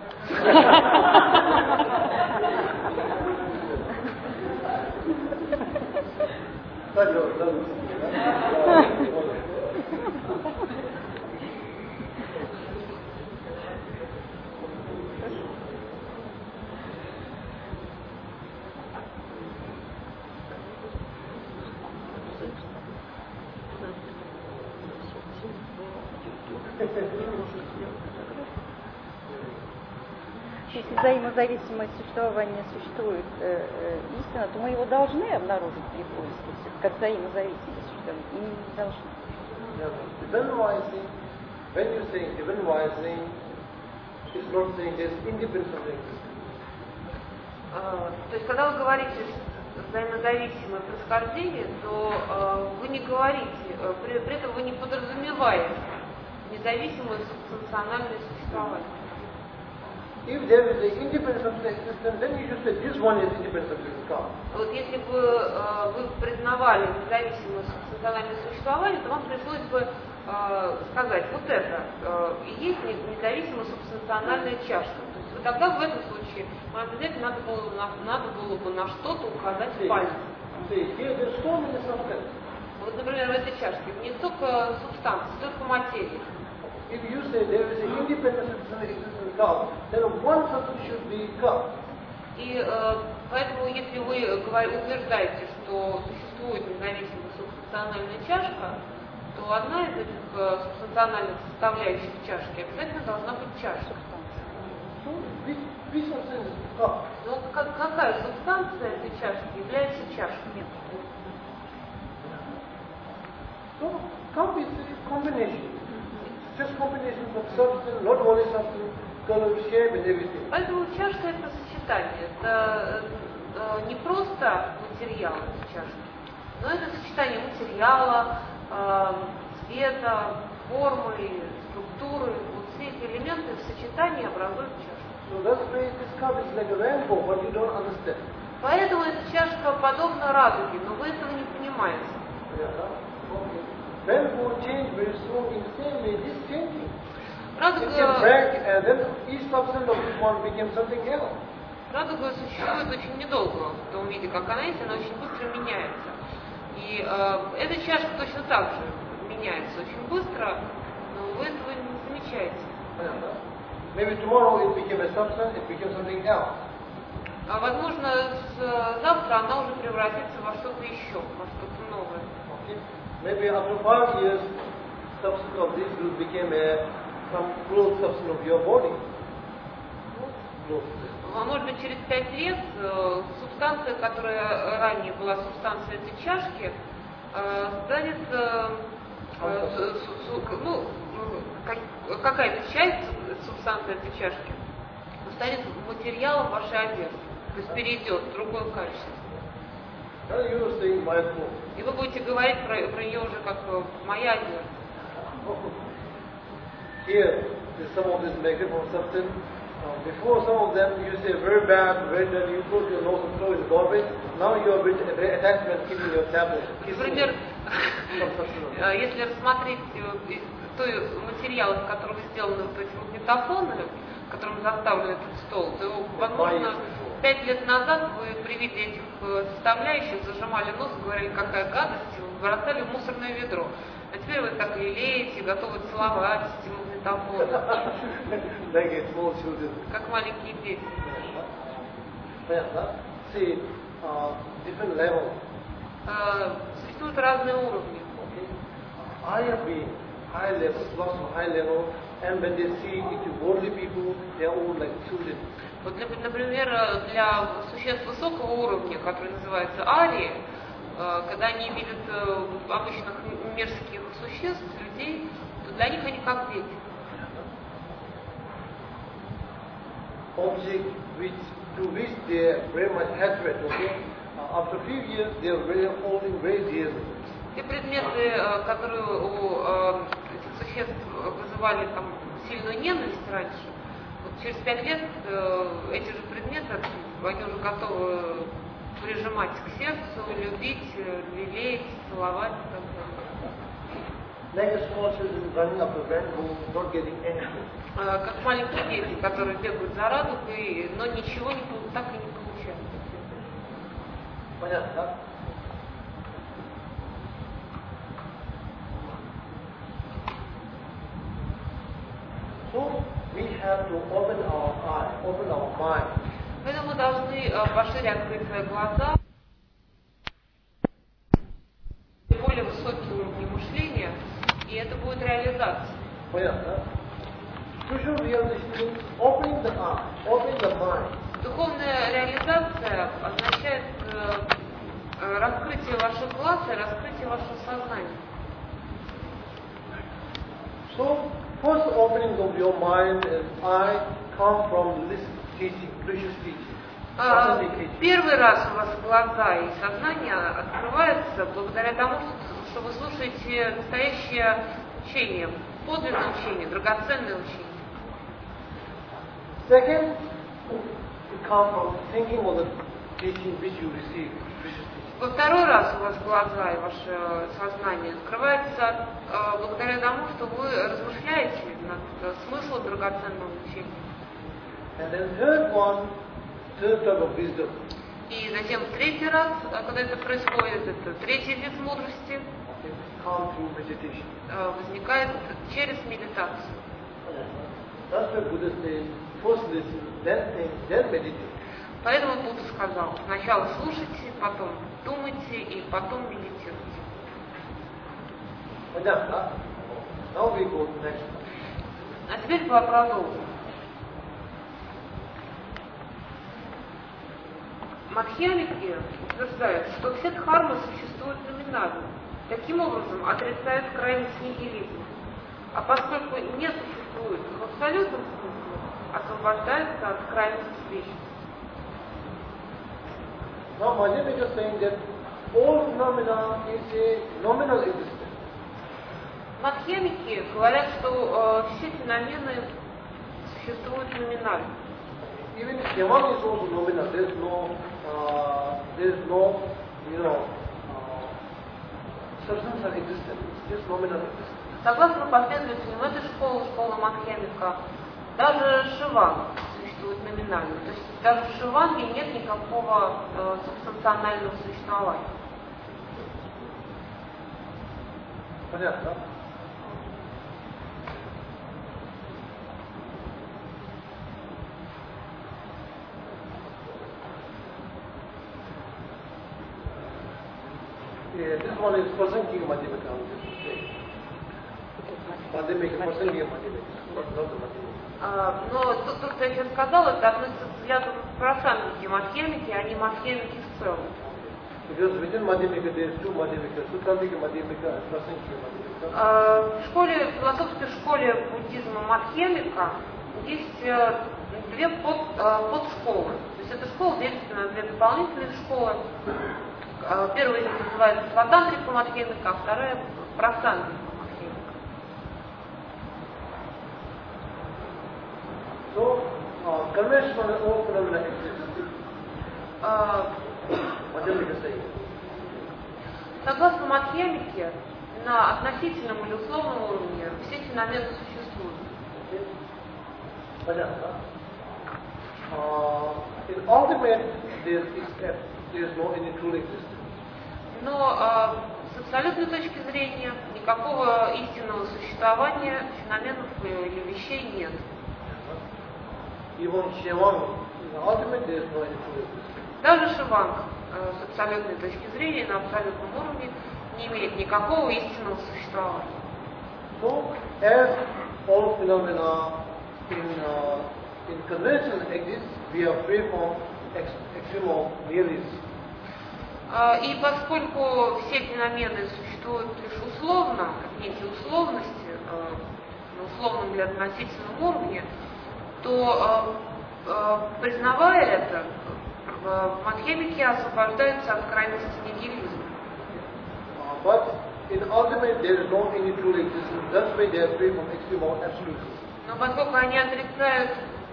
Если взаимозависимое существование существует э, э, истинно, то мы его должны обнаружить при поиске, как взаимозависимое существование, и не должны. Divine rising, when you say divine rising, is not saying there's independence of existence. Uh, то есть, когда вы говорите взаимозависимое происхождение, то uh, вы не говорите, uh, при, при этом вы не подразумеваете независимое субстанциональное существование. If there is an independence of existence, then you should say this one is independent of existence. Вот если бы э, вы признавали независимое субстанциональное существование, то вам пришлось бы э, сказать, вот это э, и есть независимая субстанциональная чашка. То есть вот тогда в этом случае вам обязательно надо было, на, надо было бы на что-то указать пальцем. Вот, например, в этой чашке не только субстанция, только материя. If you say there is an independent existence in cup, then one substance should be cup. И э, поэтому, если вы говор- утверждаете, что существует независимая субстанциональная чашка, то одна из этих э, субстанциональных составляющих чашки обязательно должна быть чашка. So, which, which substance is cup? Но как, какая субстанция этой чашки является чашкой? So, cup is a combination. Just combination of substance, not only substance, color, shape and everything. Поэтому чашка это сочетание, это э, не просто материал этой чашки, но это сочетание материала, э, цвета, формы, структуры. Вот все эти элементы в сочетании образуют чашку. So that's why this cup is like a rainbow, but you don't understand. Поэтому эта чашка подобна радуге, но вы этого не понимаете. Yeah, okay. when both change very soon, in the same way, this changing. Радуга, It can break, and then each substance of this one became something else. радуга существует очень недолго в том виде, как она есть, она очень быстро меняется. И э, эта чашка точно так же меняется очень быстро, но вы этого не замечаете. Maybe tomorrow it became a substance, it became something else. А возможно, с, завтра она уже превратится во что-то еще, во что-то новое. Okay. Maybe after five years, substance of this group became a some close substance of your body. Close. А может быть, через пять лет э, субстанция, которая ранее была субстанцией этой чашки, э, станет, э, э, су, су, ну, как, какая-то часть субстанции этой чашки станет материалом вашей одежды, то есть перейдет в другое качество. И вы будете говорить про, про нее уже как моя одежда. Here, some of this magnificent substance. Uh, before some of them you say very bad, very dirty, you put your nose and throw in the garbage. Now you are with a very attachment keeping your tablet. Например, если рассмотреть той материал, из которого сделаны вот эти магнитофоны, которым заставлен этот стол, то, возможно, пять лет назад вы при виде этих составляющих зажимали нос, говорили, какая гадость, и бросали в мусорное ведро. А теперь вы так лелеете, готовы целовать эти магнитофоны. Как маленькие дети. See, uh, different levels. Uh, существуют разные уровни. I have been high level, lots of high level, and when they see it to worldly people, they are all like children. Вот, например, для существ высокого уровня, которые называются арии, когда они видят обычных мирских существ, людей, то для них они как дети. Object which to which they are very much hatred, okay? Uh, after a few years, they are very holding very dearly. Те предметы, которые у этих существ вызывали там сильную ненависть раньше, вот через пять лет эти же предметы, они уже готовы прижимать к сердцу, любить, лелеять, целовать и так далее. Like a small children running up a rainbow, not getting anything. Как маленькие дети, которые бегают за радугой, но ничего не, так и не получают. Понятно, да? So we have to open our eye, open our mind. Поэтому мы должны пошире открыть свои глаза, более высокие уровни мышления, и это будет реализация. Понятно? Spiritual realization means opening the eye, opening the mind. Духовная реализация означает э, раскрытие ваших глаз и раскрытие вашего сознания. So, first opening of your mind and eye come from this teaching, precious teaching. А, первый раз у вас глаза и сознание открывается благодаря тому, что, что вы слушаете настоящее учение, подлинное учение, драгоценное учение. Second, it comes from thinking of the teaching which you receive, precious teaching. Во второй раз у вас глаза и ваше сознание открывается э, благодаря тому, что вы размышляете над смыслом драгоценного учения. And then third one, third type of wisdom. И затем в третий раз, когда это происходит, это третий вид мудрости, It comes through meditation. э, возникает через медитацию. That's why Buddha says, first listen, then think, then meditate. Поэтому Будда сказал, сначала слушайте, потом думайте и потом медитируйте. Понятно? Now we go to next. А теперь продолжим. Мадхьямики утверждают, что все дхармы существуют номинально. Таким образом, отрицают крайность нигилизма. А поскольку не существует в абсолютном смысле, освобождаются от крайности вечности. Now Madhyamika is saying that all phenomena is a nominal existence. Мадхьямики говорят, что э, все феномены существуют номинально. Even if Yaman is also nominal, there is no, uh, there is no, you know, uh, substance are existent. It's just nominal existence. Согласно последователям этой школы, школы Мадхьямика, даже Шиван существует номинально. То есть даже в Шиванге нет никакого э, субстанционального существования. Понятно, да? Yeah, this one is Prasangiga Madhyamika. Madhyamika, Prasangiga Madhyamika, not the Madhyamika. А, но то, то, что я сейчас сказала, это относится к взглядам прасангики Мадхьямики, а не Мадхьямики в целом. Because within Madhyamika there is two Madhyamika, Sutramika Madhyamika and Prasangiga Madhyamika. А, в школе, в философской школе буддизма Мадхьямика есть две под, подшколы. То есть эта школа делится на две дополнительные школы. Первая из них называется Сватантрика Мадхьямика, а вторая Прасангика Мадхьямика. So, uh, conventional all phenomena exist. Madhyamika says. Согласно Мадхьямике, на относительном или условном уровне все феномены существуют. Понятно. Uh, in ultimate, there is there is no any true existence. Но э, с абсолютной точки зрения никакого истинного существования феноменов или вещей нет. Even Shivang, in ultimate, there is no any true existence. Даже Шиванг э, с абсолютной точки зрения на абсолютном уровне не имеет никакого истинного существования. So, as all phenomena in uh, in convention exist, we are free from ex extreme realism. И поскольку все феномены существуют лишь условно, как некие условности, на условном или относительном уровне, то, признавая это, Мадхьямики освобождаются от крайности нигилизма. But in ultimate there is no any true existence. That's why they are free from extreme absolutism. Но поскольку они отрицают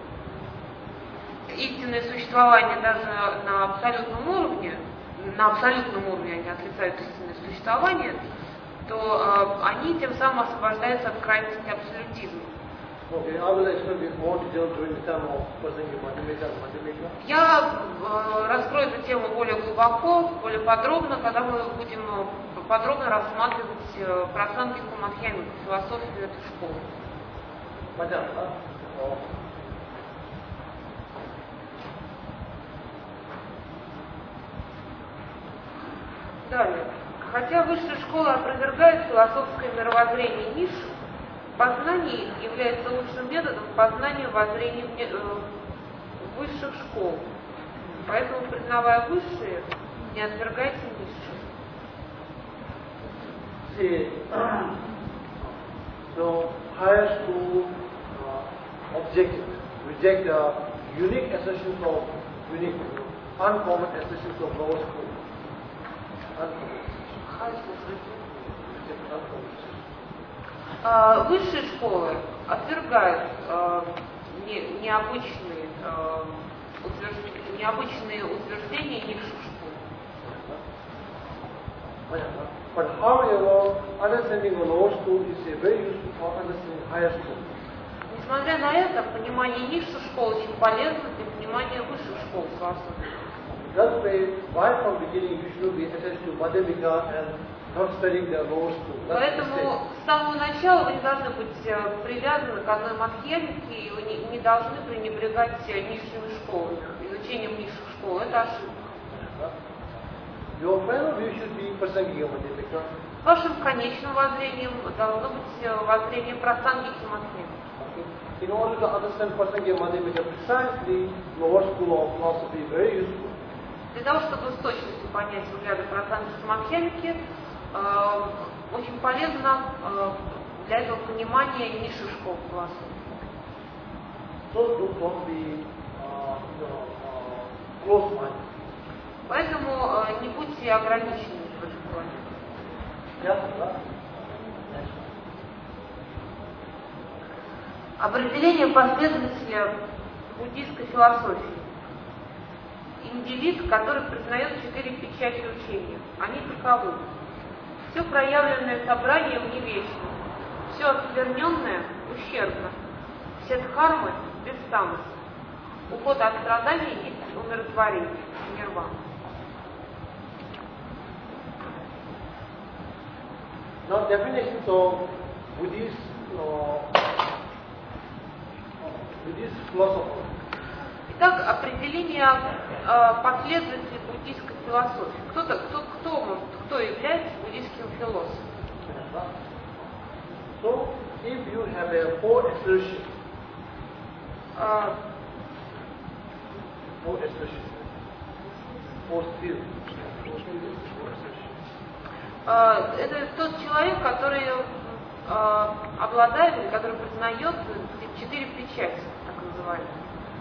истинное существование даже на абсолютном уровне, на абсолютном уровне они отрицают истинное существование, то э, они тем самым освобождаются от крайности абсолютизма. Okay, I will explain this more detail during the time of Prasangiga Madhyamika and Madhyamika. Я э, раскрою эту тему более глубоко, более подробно, когда мы будем подробно рассматривать э, Прасангику Мадхьямику, философию этой школы. Понятно, да? Далее. Хотя высшая школа опровергает философское мировоззрение низших, познание их является лучшим методом познания воззрений высших школ. Поэтому, признавая высшие, не отвергайте низших. See, so higher school uh, objective reject the unique assertions of unique, uncommon assertions of lower school. Uh, высшие школы отвергают uh, не, необычные, uh, утверждения, необычные утверждения низших школ. But however, understanding of lower school is a very useful for understanding higher school. Несмотря на это, понимание низших школ очень полезно для понимания высших школ философии. That's why, right from beginning, you should be attached to Madhyamika and not studying the lower school. Поэтому с самого начала вы не должны быть привязаны к одной Мадхьямике, и вы не, не должны пренебрегать низшими школами, изучением низших школ. Это ошибка. Your final view should be Prasangiga Madhyamika. Вашим конечным воззрением должно быть воззрение Прасангики Мадхьямики. In order to understand Prasangiga Madhyamika precisely, lower school of philosophy is very useful. Для того, чтобы с точностью понять взгляды Прасангики Мадхьямики, э, очень полезно э, для этого понимание низших школ философии. So don't be uh, you know, uh, close-minded. Поэтому э, не будьте ограничены в этом плане. Ясно, да? Определение последователя буддийской философии. Индивид, который признает четыре печати учения. Они таковы. Все проявленное собранием не вечно, все оскверненное ущербно, все дхармы бессамость. Уход от страданий есть умиротворение, нирвана. Now, definitions of Buddhist, uh, Buddhist philosophy. Итак, определение э, последователей буддийской философии. Кто-то, кто, кто, может, кто является буддийским философом? So, if you have a four assertion, Uh, four assertion, four still, uh, это тот человек, который uh, обладает, или который признает четыре печати, так называемые.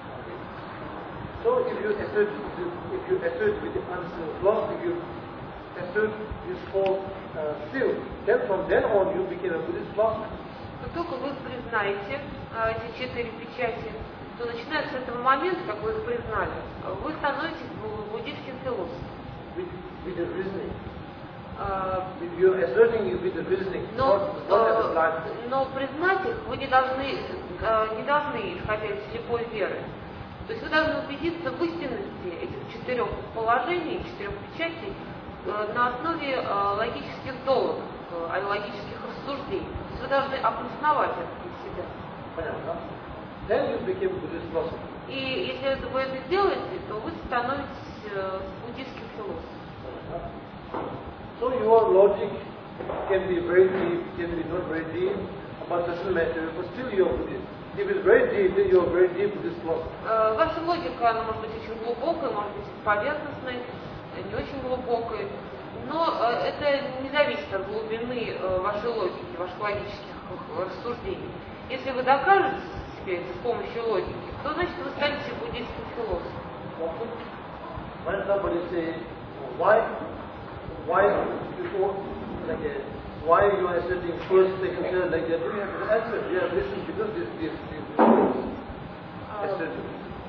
So, if you assert, if you assert with the answer lost, if you assert this four uh, still, then from then on you become a Buddhist philosopher. Как только вы признаете uh, эти четыре печати, то начиная с этого момента, как вы их признали, вы становитесь буддийским философом. With, with the reasoning. Uh, If you are asserting you with the reasoning, но, not, not as a uh, blind. но признать их вы не должны, uh, не должны, исходя из слепой веры. То есть вы должны убедиться в истинности этих четырех положений, четырех печатей uh, на основе uh, логических доводов, uh, логических рассуждений. То есть вы должны обосновать это для себя. Понятно? Then you become Buddhist philosopher. И если вы это сделаете, то вы становитесь uh, буддийским философом. So your logic can be very deep, can be not very deep, but doesn't matter, but still you are Buddhist. If it's very deep, then you are very deep Buddhist philosopher. Uh, ваша логика, она может быть очень глубокой, может быть поверхностной, не очень глубокой, но uh, это не зависит от глубины uh, вашей логики, ваших логических рассуждений. Если вы докажете себе это с помощью логики, то значит вы станете буддийским философом. When somebody says, why, why before, like a, why you are asserting first, second, third, like that, do you have an answer? Yeah, listen, because this, this, this, asserting.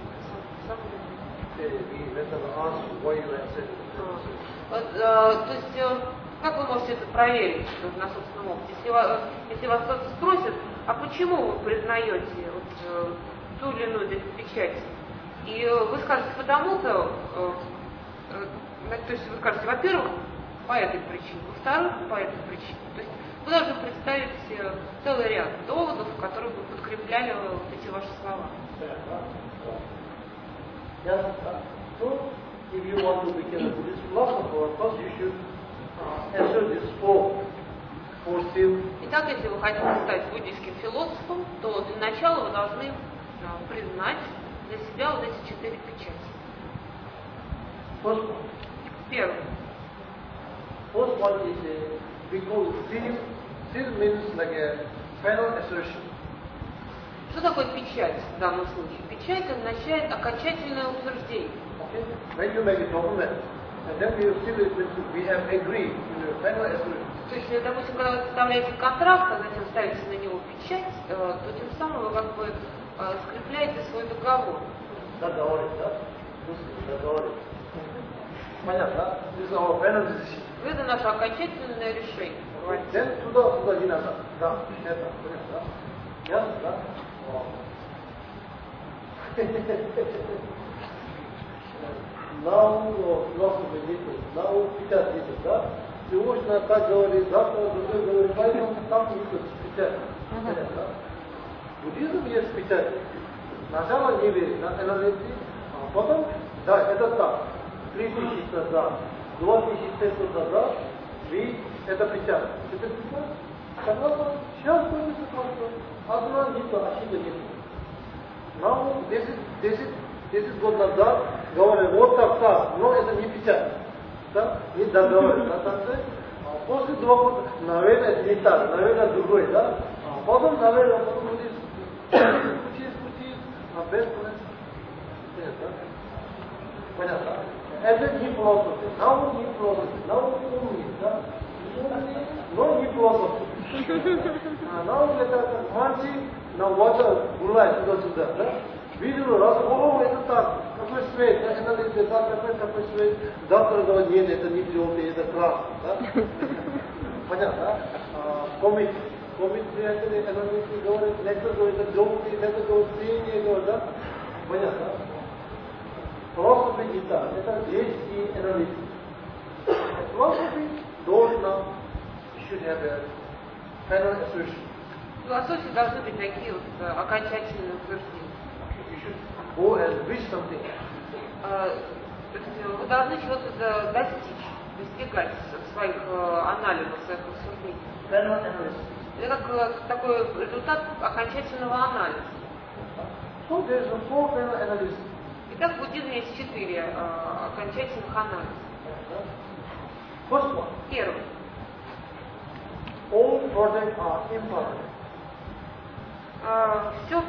We let them ask why you are asserting. Вот, uh, то есть, uh, как вы можете это проверить на собственном опыте? Если, вас, если вас кто-то спросит, а почему вы признаете вот, uh, ту или иную эту печать? И uh, вы скажете, потому-то, uh, uh, то есть вы скажете, во-первых, по этой причине, во-вторых, по этой причине. То есть вы должны представить uh, целый ряд доводов, которые бы подкрепляли uh, вот эти ваши слова. Yes, so if you want to become a Buddhist philosopher, first you should uh, answer this four, four still. Итак, если вы хотите стать буддийским философом, то для начала вы должны uh, признать для себя вот эти четыре печати. First one. Первый. First one is a, we call it seal. Seal means like a final assertion. Что такое печать в данном случае? Печать означает окончательное утверждение. Okay? When you make a document, and then we seal it means we have agreed to the final assertion. То есть, допустим, когда вы составляете контракт, а затем ставите на него печать, то тем самым вы как бы скрепляете свой договор. Договор, да? Договор. Понятно, да? This is our final decision. Это наше окончательное решение. Then туда, туда не надо. Да, это, понятно, да? Ясно, да? Now, philosophy meeting, now печать meeting, да? Сегодня так говорит, завтра другой говорит, поэтому там не печать. Понятно, да? Буддизм есть печать. Сначала не верит, на анализе, а потом, да, это так. Три тысячи назад, два тысячи пятьсот назад, вы, это печать. Это печать? Согласно, сейчас будет согласно. Одна не то, ошибка не то. Now, десять, десять, десять год назад, говорят, вот так, так, но это не печать. Да? Не договор, да, так сказать. А после два года, наверное, это не так, наверное, другой, да? А потом, наверное, потом будет учись, учись, а без понятно? Понятно? Это не философия, now не философия, now умный, да? Умный, но не философия. А now это мальчик на вода гуляет туда-сюда, да? Видел раз, о, это так, какой свет, да? Это так, какой, какой свет. Завтра говорит, нет, это не желтый, это красный, да? понятно, да? Комит, комит приятели, экономики говорят, лектор говорит, джоуки, лектор говорит, зрение говорит, да? Понятно, да? Philosophy is that, это есть и аналитика. Philosophy должна, should have a final assertion. В философии должны быть такие вот э, окончательные утверждения. You should go and reach something. Э, то есть вы должны чего-то до- достичь, достигать своих э, анализов, своих рассуждений. Final analysis. Это как э, такой результат окончательного анализа. So there is a four final analysis. Итак, в буддизме есть четыре э, окончательных анализа. First one. Первый. All projects are impermanent. Все,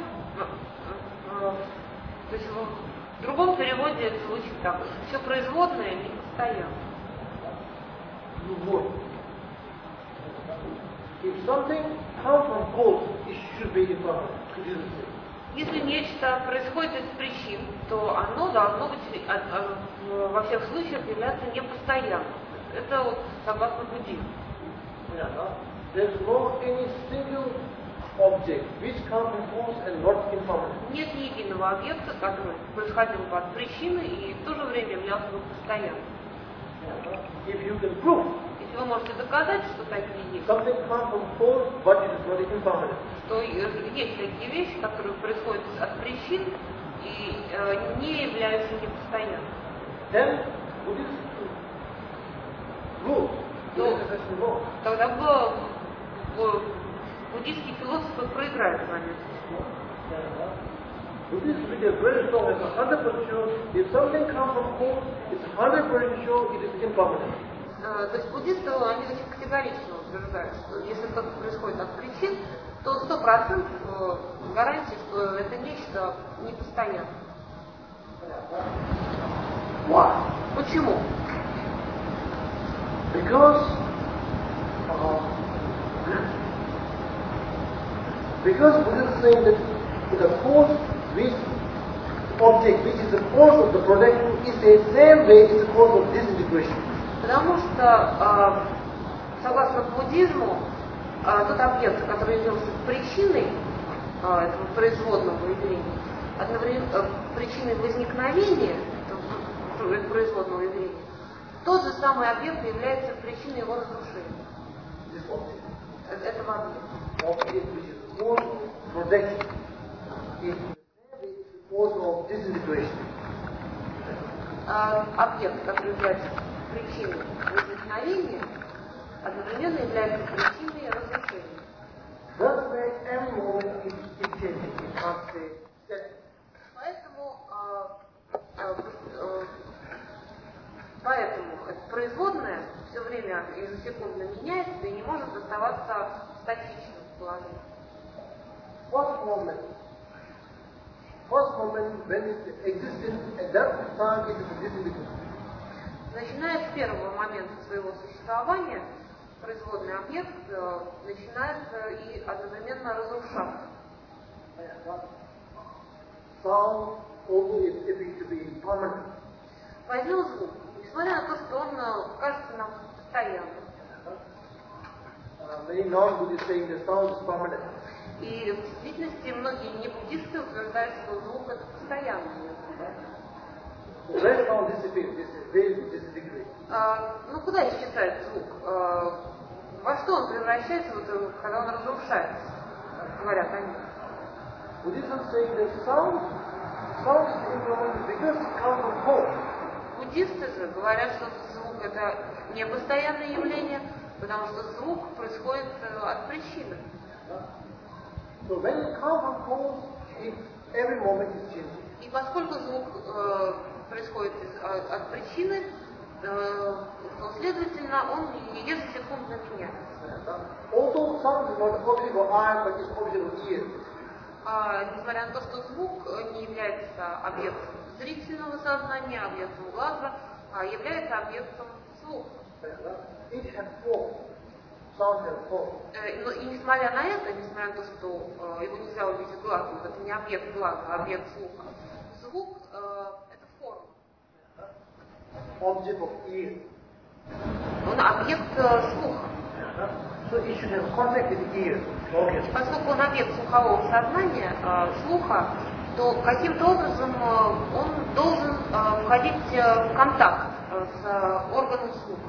то есть в другом переводе это звучит так: все производное не постоянно. You work. If something comes from cause, it should be impermanent. It is the same. Если нечто происходит из причин, то оно должно быть а, а, во всех случаях являться непостоянным. Это вот согласно буддизму. Yeah. There is no any single object which comes from cause and not impermanent. Нет ни единого объекта, который происходил бы от причины и в то же время являлся бы постоянным. If you can prove Если вы можете доказать, что такие есть, something comes from cause but it is not impermanent, что есть такие вещи, которые происходят от причин и э, не являются непостоянными, then Buddhist rules. No. Buddhist assessment rules. тогда бы бу- буддийские философы проиграют с вами. Buddhist with a very strong, it's a hundred percent sure. If something comes from cause, it's hundred percent sure it is impermanent. Э, То есть буддисты, они очень категорично утверждают, что если что-то происходит от причин, то сто процентов гарантии, что это нечто непостоянное. Why? Почему? Because uh, because Buddha is saying that the cause which object which is the cause of the production is the same way as the cause of disintegration. Потому что, э, согласно буддизму, э, тот объект, который явился причиной э, этого производного явления, одновременно э, причиной возникновения этого производного явления, тот же самый объект является причиной его разрушения. This object, Э- Этого объекта. object which is cause of production is the same way as the cause of disintegration. Э, Объект, который является причиной возникновения, одновременно является причиной разрушения. Thus way every moment is, is changing. You can't say that. Поэтому, э, э, э, поэтому это производное все время ежесекундно меняется и не может оставаться статичным в положении. First moment, first moment when it exists, at that time it is disintegrated. Начиная с первого момента своего существования, производный объект э, начинает э, и одновременно разрушаться. Sound also is appearing to be permanent. Возьмем звук. Несмотря на то, что он э, кажется нам постоянным. Uh, many non-Buddhists saying the sound is permanent. И в действительности многие небуддисты утверждают, что звук это постоянный. So when sound disappears, this is very disintegrated. А, ну куда исчезает звук? А, во что он превращается, вот, когда он разрушается, говорят они? Buddhism saying that sound, sound is impermanent because it comes from cause. Буддисты же говорят, что звук это не постоянное явление, потому что звук происходит от причины. So when it comes from cause, it, every moment is changing. И поскольку звук э, происходит из, от, от причины, э, то, следовательно, он ежесекундно меняется. Also, sound is not object of eye, but it's object of ear. А, несмотря на то, что звук не является объектом зрительного сознания, объектом глаза, а является объектом слуха. It has form. Sound has form. Э, но и несмотря на это, несмотря на то, что э, его нельзя увидеть глазом, это не объект глаза, а объект слуха, звук э, это форма. Object of ear. Он объект э, слуха. So it should have contact with the ear, organ. Поскольку он объект слухового сознания, э, слуха, то каким-то образом э, он должен э, входить э, в контакт э, с э, органом слуха.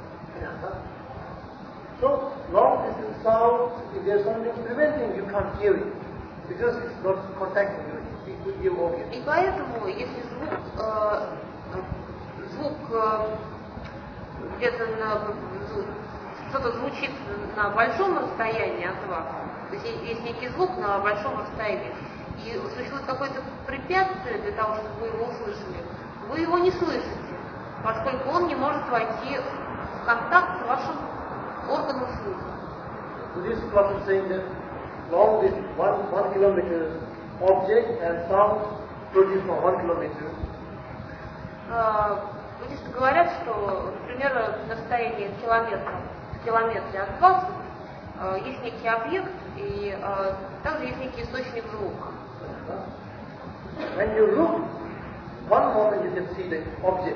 So long distance sound, if there's something preventing, you can't hear it because it's not contacting you with your organ. И поэтому, если звук, э, звук э, где-то на, что-то звучит на большом расстоянии от вас, то есть есть некий звук на большом расстоянии, и существует какое-то препятствие для того, чтобы вы его услышали, вы его не слышите, поскольку он не может войти в контакт с вашим органом слуха. So this class is saying that long this one one kilometer object and sound produced from one kilometer. Буддисты говорят, что, например, на расстоянии километра, в километре от вас э, есть некий объект, и э, также есть некий источник звука. When you look, one moment you can see the object.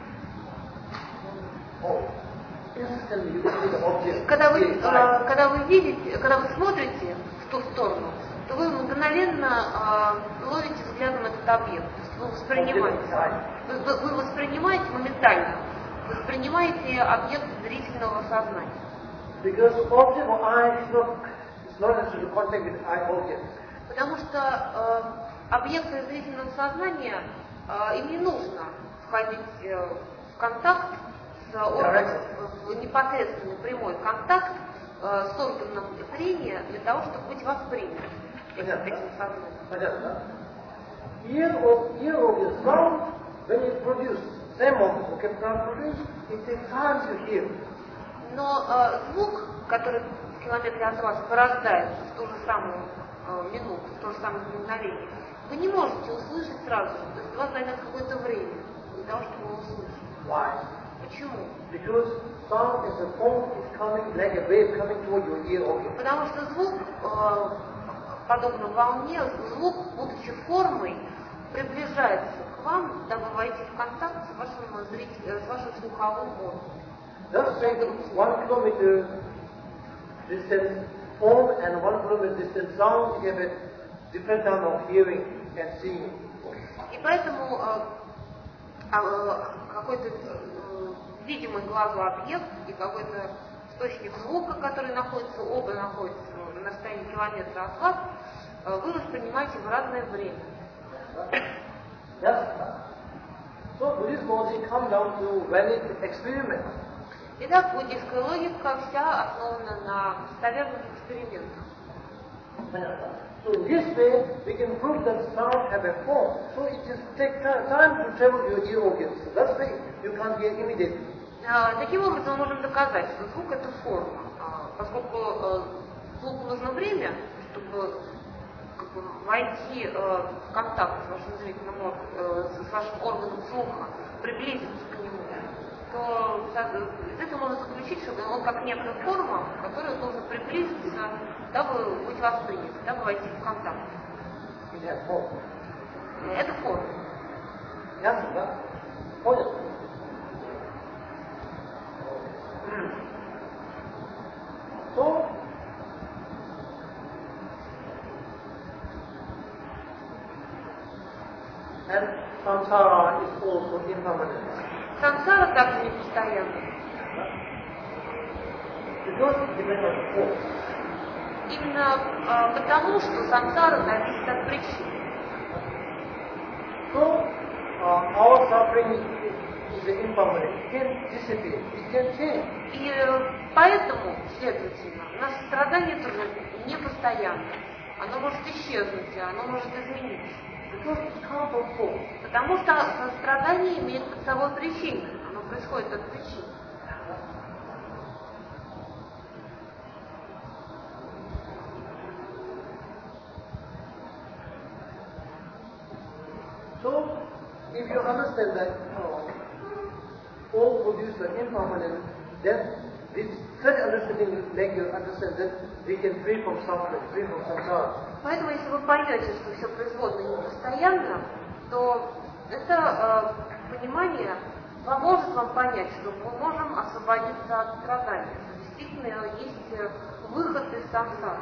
Oh, instantly you can see the object. Когда вы, э, когда вы видите, когда вы смотрите в ту сторону, то вы мгновенно э, ловите взглядом этот объект. То есть вы воспринимаете, вы, вы, вы воспринимаете моментально, воспринимаете объект зрительного сознания. Because object or eye is not, is not necessarily contact with eye object. Потому что э, объекты зрительного сознания, э, им не нужно входить э, в контакт с органом, в непосредственный прямой контакт э, с органом зрения для того, чтобы быть воспринятым этим, этим сознанием. Понятно? Ear or ear organ sound, when it produce, same moment, okay, produce, it takes time to hear. Но э, звук, который в километре от вас порождается в ту же самую э, минуту, в то же самое мгновение, вы не можете услышать сразу же. То есть у вас займет какое-то время для того, чтобы его услышать. Why? Почему? Because sound as a form is coming like a wave coming toward your ear organ. Потому что звук, э, подобно волне, звук, будучи формой, приближается к вам, дабы войти в контакт с вашим, зритель, с вашим слуховым органом. Thus, one kilometer distance form and one kilometer distance sound, you have a different time of hearing and seeing. И поэтому э, э, какой-то э, видимый глазу объект и какой-то источник звука, который находится, оба находятся на расстоянии километра от вас, э, вы воспринимаете в разное время. Yes. So Buddhist logic comes down to valid experiments. Итак, буддийская логика вся основана на достоверных экспериментах. So in this way, we can prove that sound have a form. So it just takes time to travel to your ear organs. So that's why you can't hear immediately. Таким образом, мы можем доказать, что звук это форма, поскольку звуку нужно время, чтобы как бы, войти в контакт с вашим зрительным органом, с вашим органом слуха, приблизиться к нему, то из этого можно заключить, что он как некая форма, к которой нужно приблизиться, дабы быть воспринятым, дабы войти в контакт. Это форма. Ясно, да? Понял? So, and samsara is also impermanent. Сансара также не постоянна. Because it depends on the force. Именно э, потому, что сансара зависит от причин. So, uh, our suffering is, is impermanent. It can disappear. It can change. И э, поэтому, следовательно, наше страдание тоже не постоянно. Оно может исчезнуть, оно может измениться. Because it comes from force. Потому что страдание имеет под собой причину. Оно происходит от причин. So, if you understand that uh, all produce are impermanent, then this such understanding will make you understand that we can free from suffering, free from samsara. Поэтому, если вы поймете, что все производное не постоянно, то это э, понимание поможет вам понять, что мы можем освободиться от страдания, действительно есть выход из самсары.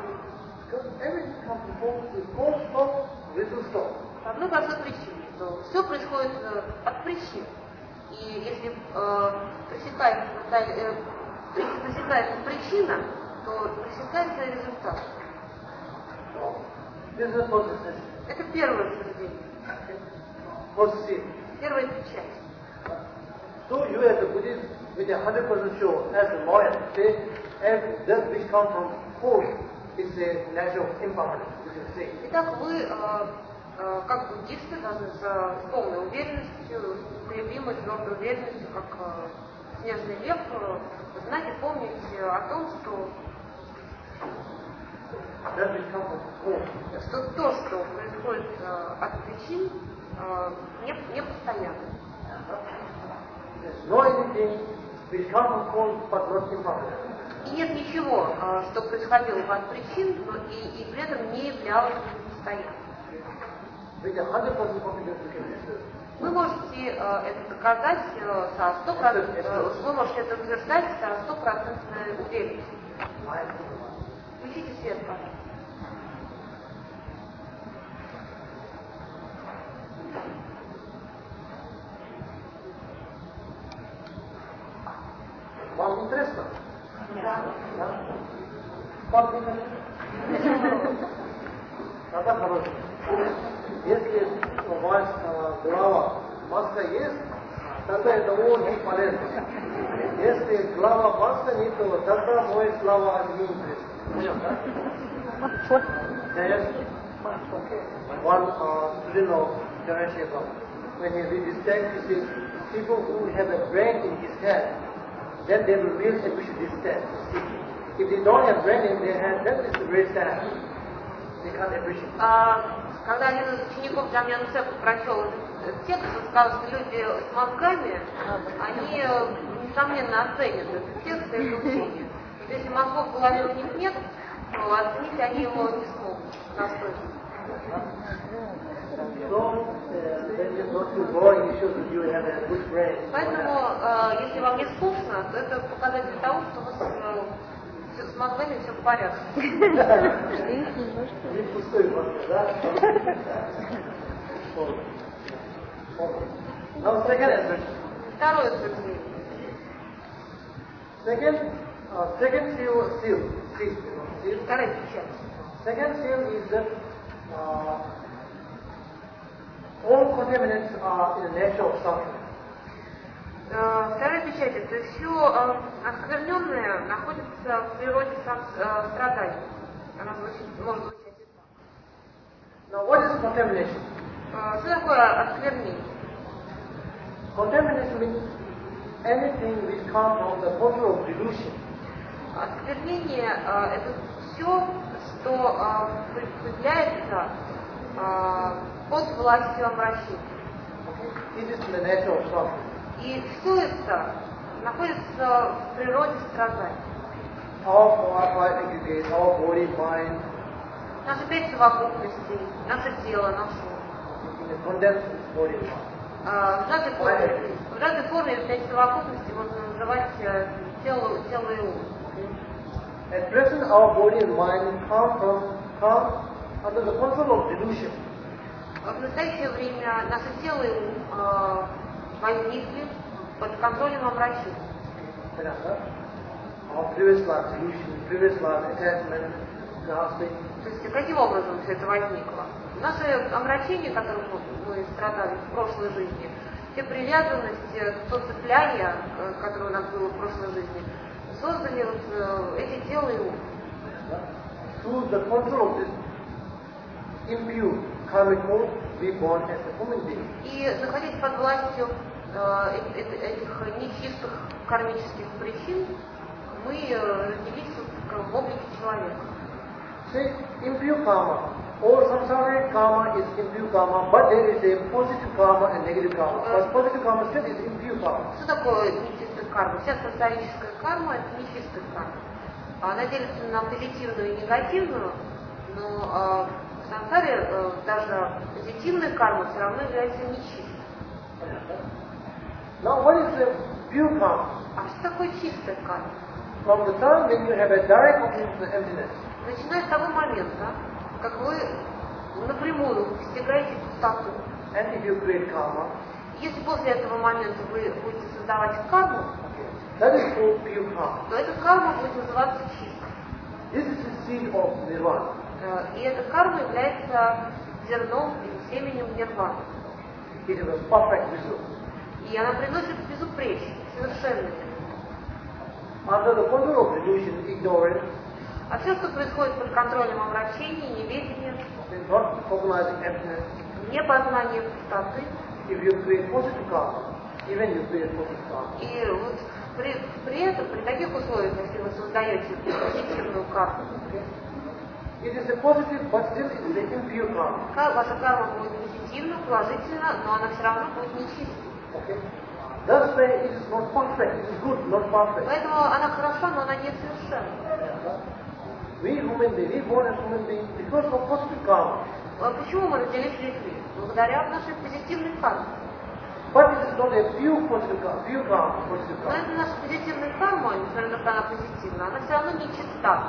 По одной простой причине, что все происходит от причин. И если э, пресекается, э, если пресекается причина, то пресекается результат. Это первое суждение. Первая печать. So you as a Buddhist with a hundred percent sure as a lawyer say every death which comes from force is a natural impermanence, you can say. Итак, вы э, э, как буддисты должны с, с полной уверенностью, непоколебимой, твердой уверенностью, как э, снежный лев, э, знать и помнить о том, что что то, что происходит э, от причин, э, не, не постоянно. И нет ничего, э, что происходило от причин, но и, и при этом не являлось постоянным. Вы можете э, это доказать э, со сто процентов, э, вы можете это утверждать со стопроцентной уверенностью. Включите свет, пожалуйста. Вам интересно? Да. Вам интересно? Тогда хорошо. Если у вас э, голова, маска есть, тогда это очень полезно. Если голова маска нет, то тогда мои слова не интересны. Понял, да? Yes. One uh, student of Generation Club, when he read this text, he says, people who have a brain in his head, then they will really appreciate this text. If they don't have brain in their head, then it's very sad. They can't appreciate it. А, когда один из учеников Джамьян Цепа прочел этот текст, он сказал, что люди с мозгами, они, несомненно, оценят этот текст и это учение. Если мозгов в голове у них нет, то оценить они его не смогут достойно. Поэтому, э, если вам не скучно, то это показатель того, что у вас э, с мозгами все в порядке. Второе утверждение. Second, uh, second seal, seal, seal, seal. Вторая печать. Second seal is that uh, all contaminants are in the nature of suffering. Uh, вторая печать, это все uh, оскверненное находится в природе сам, uh, страданий. Она звучит, может звучать и так. Now, what is contamination? Uh, что такое осквернение? Contamination means anything which comes from the control of delusion. Осквернение uh, это все, что uh, появляется uh, под властью обращения. It is the nature of suffering. И все это находится в природе страданий. Our five aggregates, our body, mind, Наши пять совокупностей, наше тело, наш ум. in the condensed body and mind. Uh, в, разной форме, в разной форме пять совокупностей можно называть uh, тело, тело и ум. At present, our body and mind come from come under the control of delusion. В настоящее время наше тело и ум uh, возникли под контролем обращения. Our previous life delusion, previous life attachment, grasping. То есть каким образом все это возникло? Наши омрачения, которым мы страдали в прошлой жизни, те привязанности, то цепляние, которое у нас было в прошлой жизни, создали вот эти тела и ум. Through the control of this impure karmic code, we born as a human being. И находясь под властью э, этих нечистых кармических причин, мы родились в облике человека. Say, impure karma, or samsaric karma is impure karma, but there is a positive karma and negative karma. But positive karma still is impure karma. Что такое нечистая карма? Вся сансарическая карма – это нечистая карма. Она делится на позитивную и негативную, но э, в сансаре э, даже позитивная карма все равно является нечистой. Now, what is the pure karma? А что такое чистая карма? from the time when you have a direct connection to emptiness. Начиная с того момента, как вы напрямую достигаете пустоту. And if you create karma, если после этого момента вы будете создавать карму, okay, that is called pure karma. То эта карма будет называться чистой. This is the seed of nirvana. И эта карма является зерном или семенем нирваны. It is a perfect result. И она приносит безупречный, совершенный. Under the control of delusion, ignorance, а все, что происходит под контролем омрачения, неведения, okay, not recognizing emptiness, непознание пустоты, if you create positive karma, even you create positive karma. И вот при, при этом, при таких условиях, если вы создаете позитивную карму, it is a positive, but still it is an impure karma. Ваша карма будет позитивна, положительна, но она все равно будет нечистой. Okay. Thus way it is not perfect, it is good, not perfect. Поэтому она хороша, но она несовершенна. We human beings, we born as human beings because of positive karma. Почему мы родились людьми? Благодаря нашей позитивной карме. But it is not a pure positive karma, pure karma, positive Но karma. это наша позитивная карма, несмотря на то, что она позитивна, она все равно не чиста.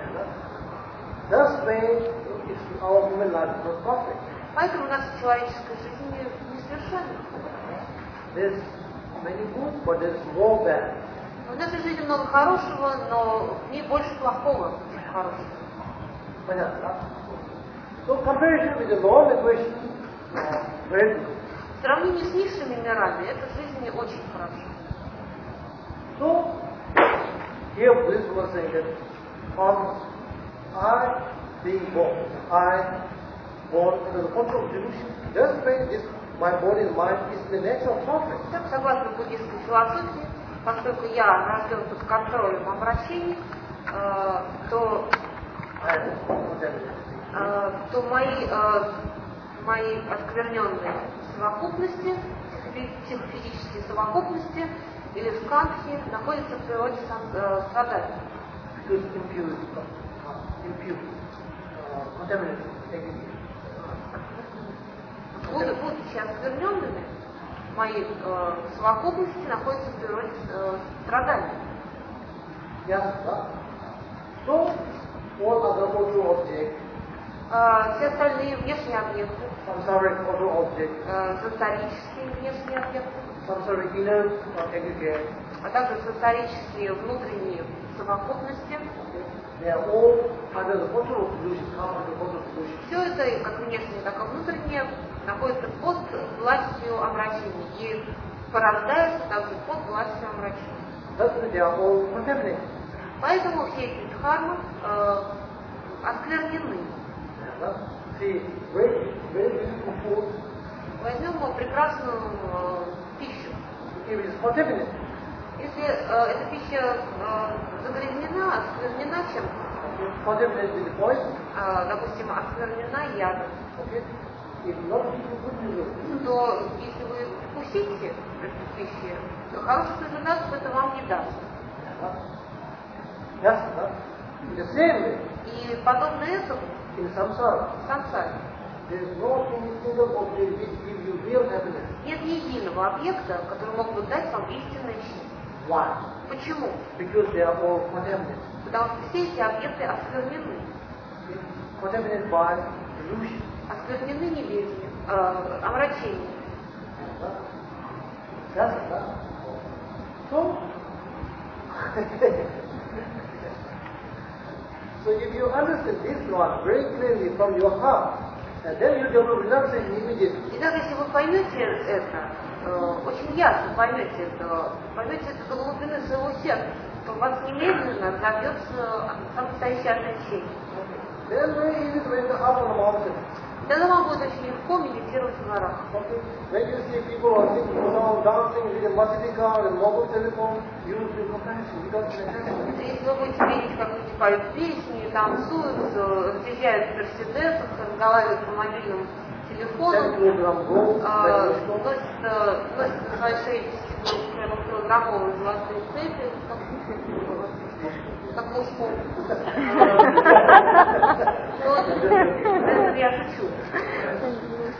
Thus way it's our human life is not perfect. Поэтому наша человеческая жизнь несовершенна. There's many good, but there's more bad. В нашей жизни много хорошего, но в ней больше плохого, чем хорошего. Понятно? So comparison with the law equation, uh, very good. В сравнении с низшими мирами, эта жизнь не очень хороша. So, here Buddhist was saying that on I being born, I born under the control of delusion, just when this my body and mind is the nature of suffering. Так, согласно буддийской философии, поскольку я рожден под контролем омрачений, э, то, э, то мои, э, мои оскверненные совокупности, психофизические совокупности или скандхи находятся в природе э, страдания. Because impurity, impurity, uh, contaminated, aggregate. Будучи оскверненными, мои э, совокупности находятся в природе э, страдания. Yes, right? So, all other auto objects, Э, все остальные внешние объекты, samsaric auto objects, э, сенсорические внешние объекты, samsaric inner aggregates, а также сенсорические внутренние совокупности, they are all under the control of delusion, come under the control of delusion. все это, как внешнее, так и внутреннее, находится под властью омрачений и порождается также под властью омрачений. Thus, they are all contaminated. Поэтому все эти дхармы э, осквернены. See, very, very beautiful food, Возьмем прекрасную э, пищу. if it is contaminated, Если э, эта пища э, загрязнена, осквернена чем-то, contaminated with the poison, э, допустим, осквернена ядом, okay, it will not give you good results. то если вы вкусите эту пищу, то хороших результатов это вам не даст. Yes, sir. In the same way, И подобно этому, in samsara, в сансаре, there is no single object which gives you real happiness. нет ни единого объекта, который мог бы дать вам истинное счастье. Why? Почему? Because they are all contaminated. Потому что все эти объекты осквернены. Contaminated by delusion. Осквернены неведением, э, омрачением. Yes, sir. So, so if you understand this one very clearly from your heart, and then you develop renunciation immediately. Итак, если вы поймете это, э, очень ясно поймете это, поймете это до глубины своего сердца, то у вас немедленно разовьется самостоящее отречение. Then very easy to enter up on the mountain. Тогда вам будет очень легко медитировать в горах. Okay. When you see people are singing around, dancing with a Mercedes car and mobile telephone, you will feel compassion because it's a Если вы будете видеть, как люди поют песни, танцуют, э, разъезжают в мерседесах, разговаривают по мобильным телефонам, э, носят, э, носят на своей шее десятикилограммовые золотые цепи, как, как мужском. Ну, это я шучу.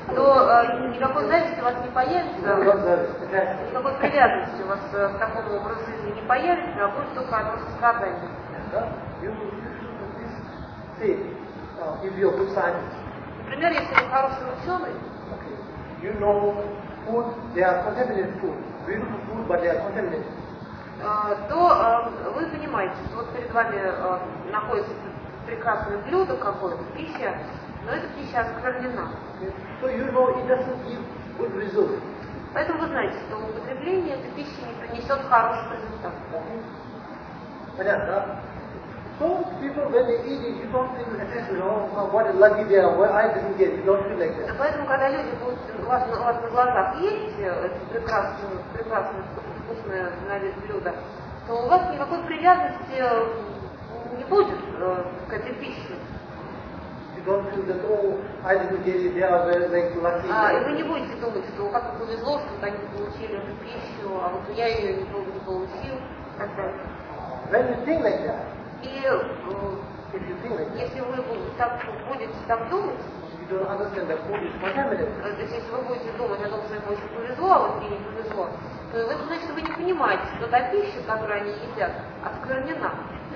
то э, никакой зависти у вас не появится, Not service. никакой привязанности у вас э, к такому образу жизни не появится, а будет только одно сострадание. You, you should say, uh, if you're a good scientist, Например, если вы хороший ученый, okay, you know food, they are contaminated food, beautiful food, but they are contaminated. э, то э, вы понимаете, что вот перед вами э, находится прекрасное блюдо какое-то, пища, но эта пища осквернена. Okay. So you know it doesn't give good result. Поэтому вы знаете, что употребление этой пищи не принесет хороших результатов. Okay. Понятно? So people when they eat it, you don't feel attached, you know, what a lucky they are, what I didn't get, you don't feel like that. Поэтому, когда люди будут у вас, у вас на глазах есть это прекрасное, прекрасное, вкусное на вид блюдо, то у вас никакой привязанности не будет э, к этой пище. You don't feel that, oh, I didn't get it, they are very, like lucky. А, и вы не будете думать, что как им повезло, что они получили эту пищу, а вот я ее не, не получил, и так далее. When you think like that, И э, if you think like that, если вы так, будете так думать, you don't understand that food is contaminated. то есть если вы будете думать о том, что им очень повезло, а вот мне не повезло, то это значит, что вы не понимаете, что та пища, которую они едят, осквернена.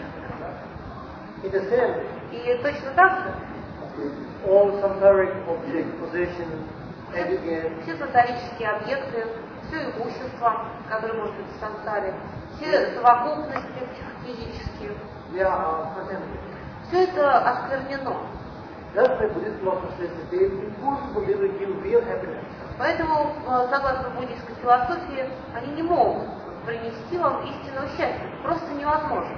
In the same way, И точно так же all samsaric object, possession, aggregate, все сансарические объекты, все имущество, которое может быть в сансаре, все совокупности физические, they are contaminated. все это осквернено. That's why Buddhist philosophy says that it is impossible they will give real happiness. Поэтому, э, согласно буддийской философии, они не могут принести вам истинного счастья. Это просто невозможно.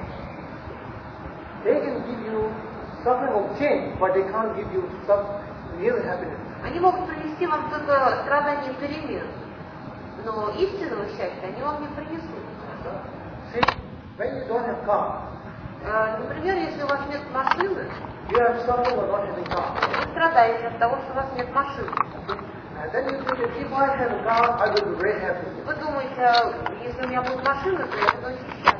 They can give you suffering of change, but they can't give you some real happiness. Они могут принести вам только страдания перемен, но истинного счастья они вам не принесут. See, when you don't have car, Э, Например, если у вас нет машины, you have suffering of not having car. вы страдаете от того, что у вас нет машины. And then you think that if I have a car, I will be very happy. Вы думаете, а если у меня будет машина, то я буду очень счастлив.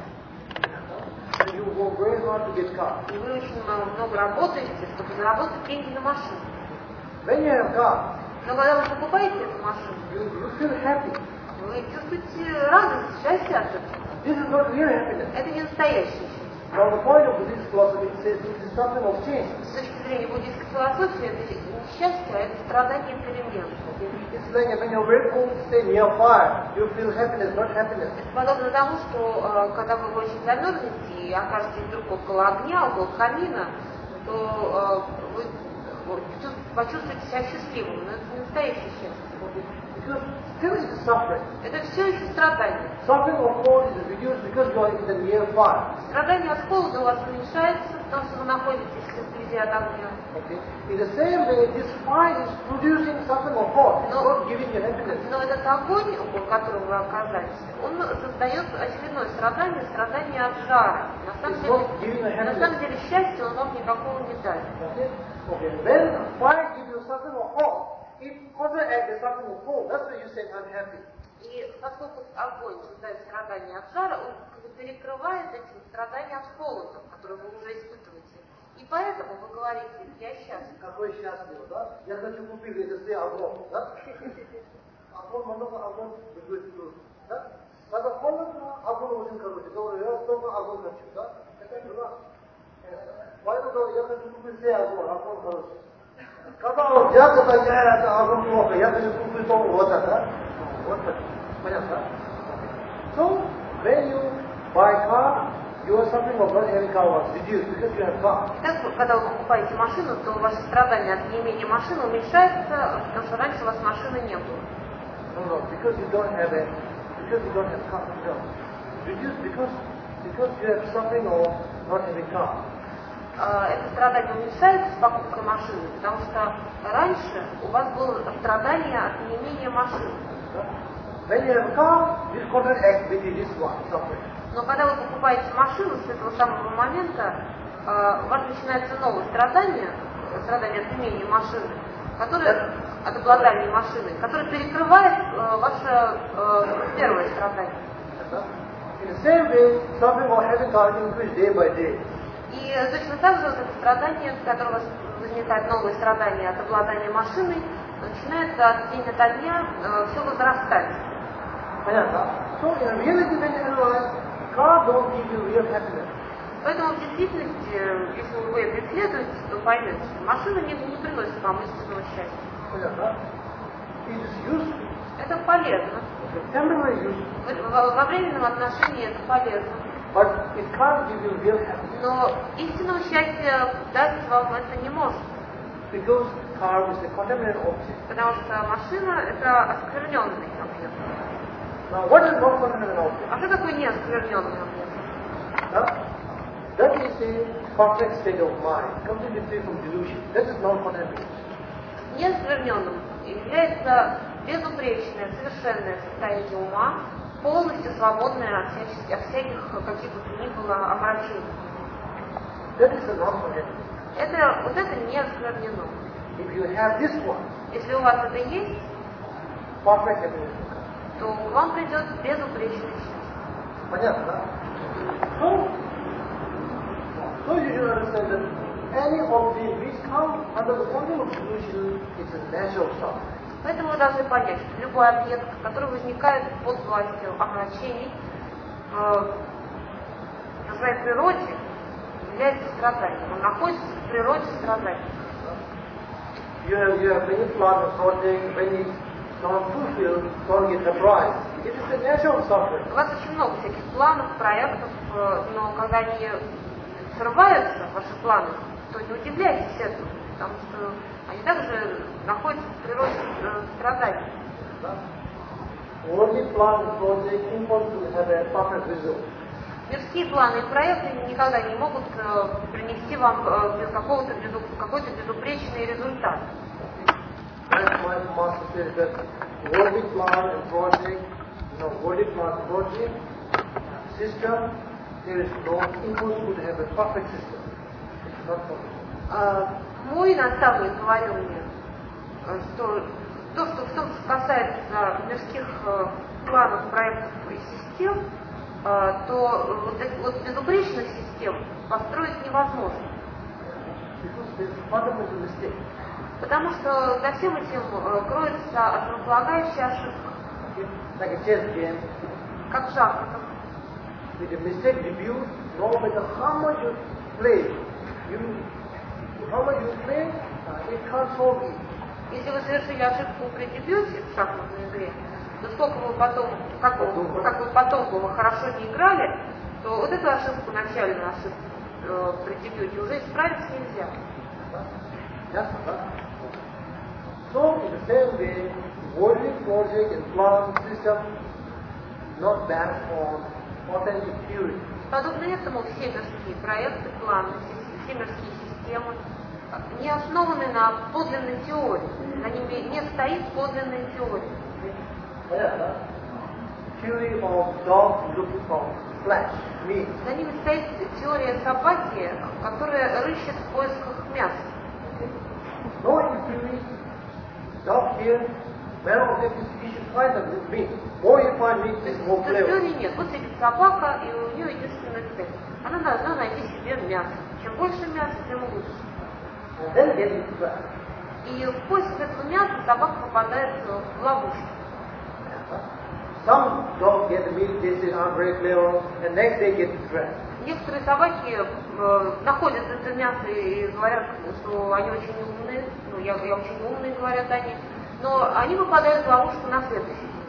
And you work very hard to get car. И вы очень много работаете, чтобы заработать деньги на машину. When you have car, Но когда вы покупаете эту машину, you, you feel happy. вы чувствуете радость, счастье от этого. This is not real happiness. Это не настоящее счастье. From the point of Buddhist philosophy, it says it is suffering of change. С точки зрения буддийской философии, это не счастье, а это страдание перемен. It's like when you're very cold, stay near fire, you feel happiness, not happiness. Это подобно тому, что э, когда вы очень замерзнете и окажетесь вдруг около огня, около камина, то э, вы вот, чувств- почувствуете себя счастливым. Но это не настоящее счастье. Because still it is suffering. Это все еще страдание. Suffering of cold is reduced because you are in the near fire. Страдание от холода у вас уменьшается, потому что вы находитесь вблизи от огня. Okay. In the same way, this fire is producing suffering of cold. It's No. not giving you happiness. Но этот огонь, около которого вы оказались, он создает очередное страдание, страдание от жара. На самом It's not деле, giving you на самом happiness. деле счастья он вам никакого не даст. Okay. Okay. When fire gives you suffering of cold, it counteracts the suffering of cold. That's why you say unhappy. И поскольку огонь создает страдания от жара, он как бы перекрывает этим страдания от холода, которые вы уже испытываете. И поэтому вы говорите, я счастлив. Какой счастлив, да? Я хочу купить это все огонь, да? Огонь, много огонь, выглядит, да? Когда холодно, огонь очень хороший. Говорю, я только огонь хочу, да? Это жена. Поэтому я хочу купить все огонь, огонь хороший. Когда он ярко, я это огонь плохо, я хочу купить только вот это, да? Вот так. Понятно, да? So, when you buy car, your suffering of not having car was reduced because you have car. Так, когда вы покупаете машину, то ваше страдание от неимения машины уменьшается, потому что раньше у вас машины не было. No, no, because you don't have a, because you don't have car. No. Reduced because, because you have suffering of not having car. А, Это страдание уменьшается с покупкой машины, потому что раньше у вас было страдание от неимения машины. When you have car, this counteract with this one, suffering. Но когда вы покупаете машину, с этого самого момента э, у вас начинается новое страдание, страдание от имения машины, которое, от обладания машиной, которое перекрывает э, ваше э, первое страдание. In the same way, suffering of having car increase day by day. И точно так же вот это страдание, от которого возникает новое страдание от обладания машиной, начинается от день ото дня э, все возрастать. Понятно? So in reality, when you analyze, car don't give you real happiness. Поэтому в действительности, если вы это исследуете, то поймете, что машина не, не приносит вам истинного счастья. Понятно? It is useful. Это полезно. Temporary useful. Во, во временном отношении это полезно. But it can't give you real happiness. Но истинного счастья дать вам это не может. Because car is a contaminated object. Потому что машина это оскверненный объект. Now what is not contaminated object? А что такое неоскверненный объект? Huh? That is a perfect state of mind, completely free from delusion. That is not contaminated. Неоскверненным является безупречное, совершенное состояние ума, полностью свободное от всяких, от всяких каких бы то ни было омрачений. That is a non-contaminated. Это, вот это не осквернено. If you have this one, Если у вас это есть, perfect happiness. то к вам придет безупречное счастье. Понятно, да? So, so you should understand that any object which comes under the control of delusion is a natural stuff. Поэтому вы должны понять, что любой объект, который возникает под властью омрачений, э, по своей природе является страданием. Он находится в природе страдания. You have, you have many plans and projects, when it's not fulfilled, don't get surprised. It is a natural suffering. У вас очень много всяких планов, проектов, э, но когда они срываются, ваши планы, то не удивляйтесь этому, потому что они также находятся в природе э, страданий. Only plan and project impossible to have a perfect result. Мирские планы и проекты никогда не могут э, принести вам э, без какого-то безу, какой-то безупречный результат. That's why the master says that worldly plan and project, you know, worldly plan and project system, there is no impossible to have a perfect system. It's not possible. Э, мой наставник говорил мне, э, что то, что в том, что касается мирских э, планов, проектов и систем, то вот, вот безупречных систем построить невозможно. Потому что за всем этим кроется основополагающая ошибка. Like a chess game. Как в шахматах. With a mistake debut, no matter how much you play, you, how much you play, uh, it can't solve it. Если вы совершили ошибку при дебюте в шахматной игре, то сколько вы потом, как вы, как вы потом бы вы хорошо не играли, то вот эту ошибку, начальную ошибку э, при дебюте уже исправить нельзя. Yes, so in the same way, worldly project and plan system not based on authentic theory. Подобно этому все мирские проекты, планы, все, все мирские системы не основаны на подлинной теории. За ними не стоит подлинная теория. Yeah, theory of dog looking for flesh, meat. За ними стоит теория собаки, которая рыщет в поисках мяса. No theory, dog here, man of this he should find the meat. More you find meat, is more То есть flavor. теории нет. Вот сидит собака, и у нее единственная цель. Она должна найти себе мясо. Чем больше мяса, тем лучше. And then get it trapped. И в поисках этого мяса собака попадает в ловушку. Some dogs get the meat, they say, I'm very clever, and next day get trapped. Некоторые собаки э, находят это мясо и говорят, что они очень умные, ну я, я очень умный, говорят они, но они попадают в ловушку на следующий день.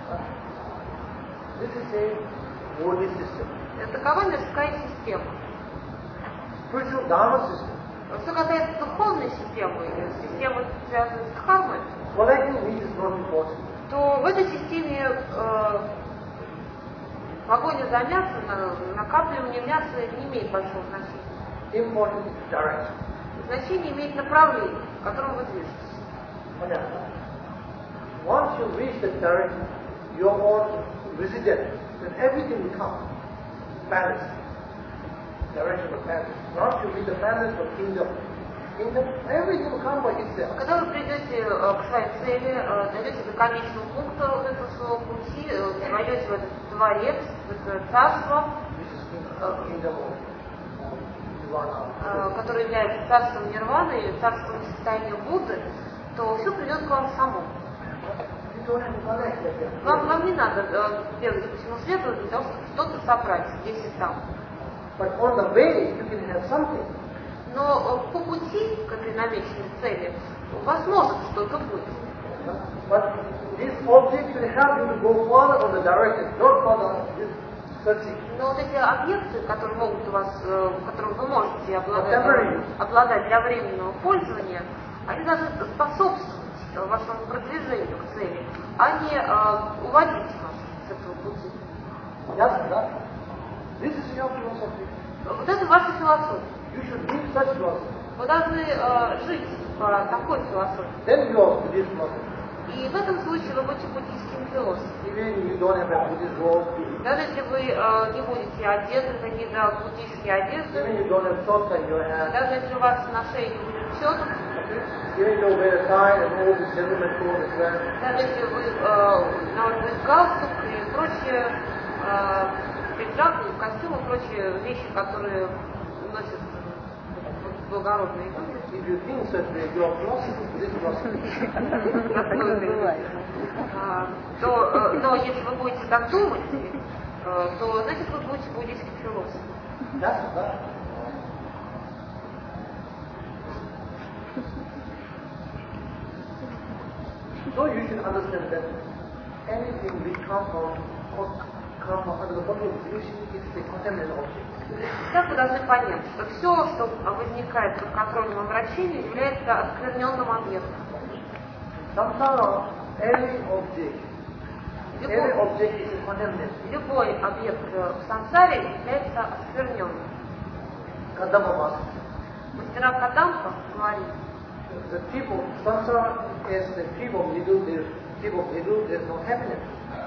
This is a worldly system. Это такова мирская система. Spiritual Dharma system. Что касается духовной системы, системы, связанной с дхармой, Collecting meat is not important. то в этой системе э, погоня за мясом, на, накапливание мяса не имеет большого значения. Important is direction. Значение имеет направление, в котором вы движетесь. Once you reach that direction, your own resident, then everything will come. Palace. Direction of palace. Once you reach the palace of kingdom, kingdom, everything will come by itself. Когда вы придете э, к своей цели, э, дойдете до конечного пункта вот этого своего пути, э, войдете в этот дворец, в это царство, This is kingdom, kingdom of Nirvana. э, которое является царством нирваны, царством состояния Будды, то все придет к вам само. Вам, вам не надо э, бегать по всему свету для того, чтобы что-то собрать здесь и там. But on the way, you can have something. Но э, по пути к этой намеченной цели у вас может что-то быть. But this object will help you to go further on the direction, not further this searching. Но вот эти объекты, которые могут у вас, э, которым вы можете обладать, обладать для временного пользования, они должны способствовать вашему продвижению к цели, а не э, уводить вас с этого пути. Yes, that. This is your philosophy. Вот это ваша философия. You should live such philosophy. Вы должны э, жить по такой философии. Then you are Buddhist philosophy. И в этом случае вы будете буддийским философом. Even you don't have a Buddhist robe. Даже если вы э, не будете одеты в какие-то буддийские одежды, Even you don't have shorts in your hand. даже если у вас на шее не будет четок, Even you wear a tie and all this gentleman clothes as well. даже если вы э, на вас будет галстук и прочие э, пиджак, и костюм и прочие вещи, которые носят благородные люди. If you think such way, you are philosophy, Buddhist philosophy. А, то, э, но если вы будете так думать, э, то значит вы будете буддийским философом. That's that. So you should understand that anything which comes from come from under the body of illusion is a contaminated object. Так вы должны понять, что все, что возникает под контролем обращения, является оскверненным объектом. Samsara, every object, every Любой, object is contaminated. любой объект в сансаре является оскверненным. Kadamba Master. Мастера Кадампа говорит, The tip of samsara is the tip of needle. There's tip of needle. There's no happiness.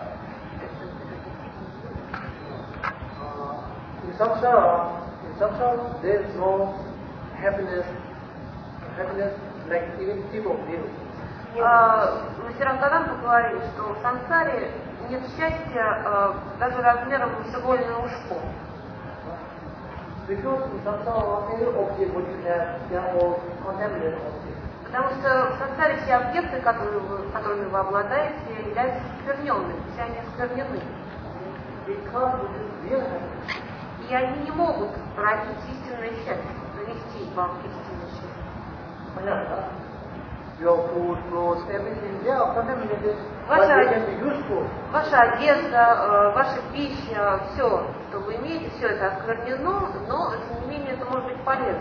Uh, in samsara, in samsara, there's no happiness. Happiness like even tip of needle. Мастера Кадампа говорит, что в сансаре нет счастья э, даже размером с игольное ушко. Because in samsara, every object what you have, they are all contaminated objects. Потому что в сансаре все объекты, которые вы, которыми вы обладаете, являются оскверненными, все они осквернены. Because it is real happiness. И они не могут породить истинное счастье, привести вам истинное счастье. Понятно? Your food, clothes, everything, they are contaminated, but Ваша, they can be useful. ваша одежда, ваша пища, все, что вы имеете, все это осквернено, но тем не менее это может быть полезно.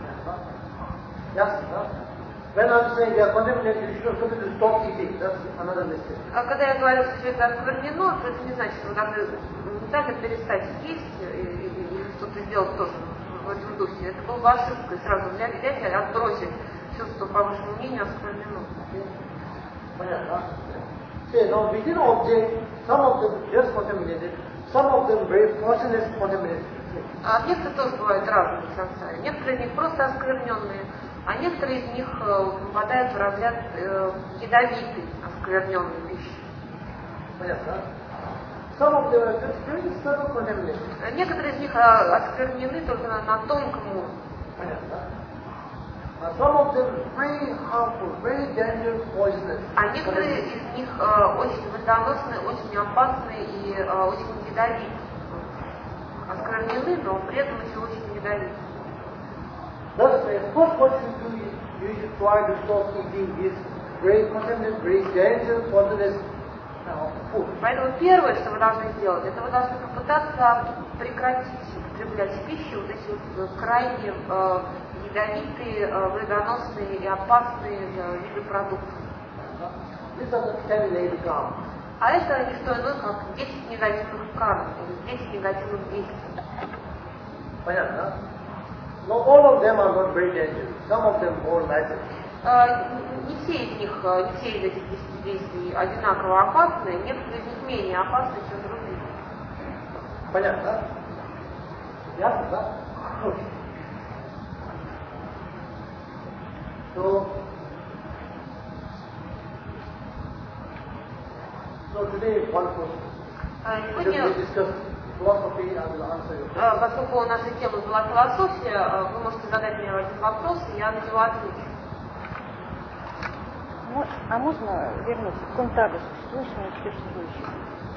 Yes, huh? When I'm saying they are contaminated, you should not to stop eating. That's another mistake. А когда я говорю, что все это осквернено, то это не значит, что вы должны так перестать есть или, или что-то сделать тоже в этом духе. Это было бы ошибкой сразу взять, взять и отбросить все, что, по вашему мнению, осквернено. Понятно? Say, now within object, some of them just contaminated, some of them very poisonous contaminated. А объекты тоже бывают разные в сансаре. Некоторые из них просто оскверненные, а некоторые из них попадают в разряд э, ядовитой, оскверненной пищи. Понятно? Some of them are just very subtle contaminated. Некоторые из них осквернены только на, на тонком уровне. Понятно? Uh, some of them very harmful, very dangerous, poisonous. А некоторые из них э, очень вредоносные, очень опасные и э, очень ядовитые. Осквернены, но при этом еще очень ядовитые. Thus, the first what you do is you should try to stop eating this very contaminated, very dangerous, poisonous uh, food. Поэтому первое, что вы должны сделать, это вы должны попытаться прекратить употреблять в пищу вот эти вот крайне э, ядовитые, э, вредоносные и опасные э, виды продуктов. These are the ten negative karma. А это не что иное, как десять негативных карм, или десять негативных действий. Понятно? Now all of them are not very dangerous. Some of them more lighter. Э, не все из них, э, не все из этих десяти действий одинаково опасны, некоторые из них менее опасны, чем другие. Понятно? Ясно, да? So, so today one question. Э, Because Сегодня, we discussed philosophy, I will answer your question. э, поскольку у нашей темы была философия, э, вы можете задать мне один вопрос, и я на него отвечу. Мо- А можно вернуться к контакту существующему и существующему?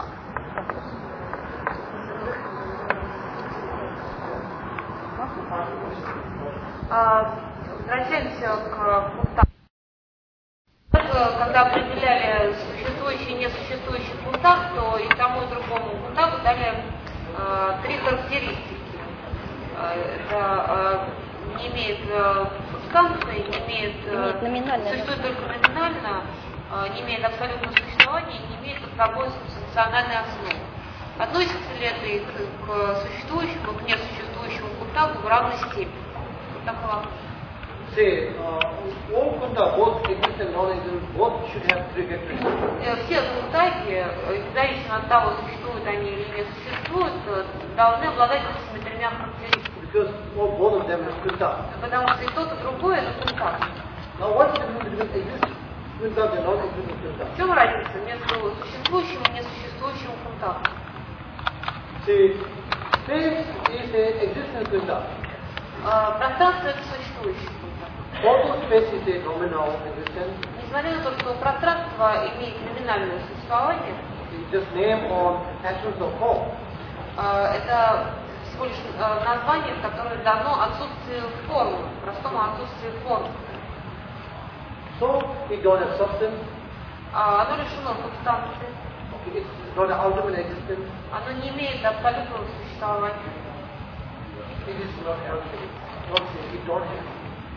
А, Возвращаемся к пунктам. Когда определяли существующий и несуществующий пунктах, то и тому, и другому пункту дали э, три характеристики. Э, это э, не имеет э, субстанции, не имеет, Имеет номинальное существует только номинально, э, не имеет абсолютного существования и не имеет под собой субстанциональной основы. Относится ли это и к, к существующему, и к несуществующему пункту в равной степени? Вот такой вопрос. Say, uh, all kunta, both exist and non-exist, both should have three characteristics. Все кунтаги, независимо от того, существуют они или не существуют, должны обладать этими тремя характеристиками. Because all, both of them is kunta. Потому что и тот, и другой это кунтаг. Now what's the difference between existing kunta and non-existing kunta? В чем разница между существующим и несуществующим кунтагом? See, space is a existing kunta. Пространство это существующий кунтаг. Although space is a nominal existence, Несмотря на то, что пространство имеет номинальное существование, it's just name on absence of form. это всего лишь название, которое дано отсутствию формы, простому отсутствию формы. So it don't have substance. Оно лишено субстанции, Okay, it's not an ultimate existence. оно не имеет абсолютного существования. It is not absolute. Not say it don't have.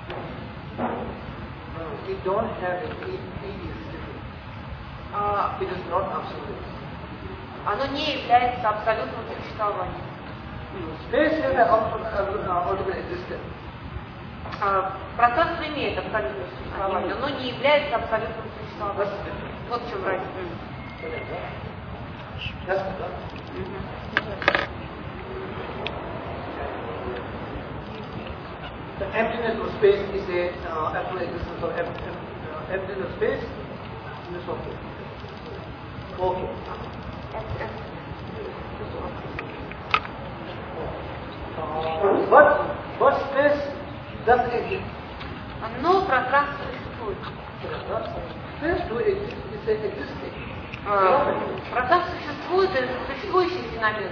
No, it don't have it. It, it is different. А, It is not absolute. Оно не является абсолютным существованием. Space has an ultimate, uh, ultimate existence. А, Пространство имеет абсолютное существование, но не является абсолютным That's существованием. different. Вот в чем разница. That's that. The emptiness of space is a uh, absolute existence of em- em- uh, emptiness of space. This okay. Okay. Uh, but but space does exist. Но пространство существует. Space do exist. It's an existing. А, Пространство существует, это существующий феномен.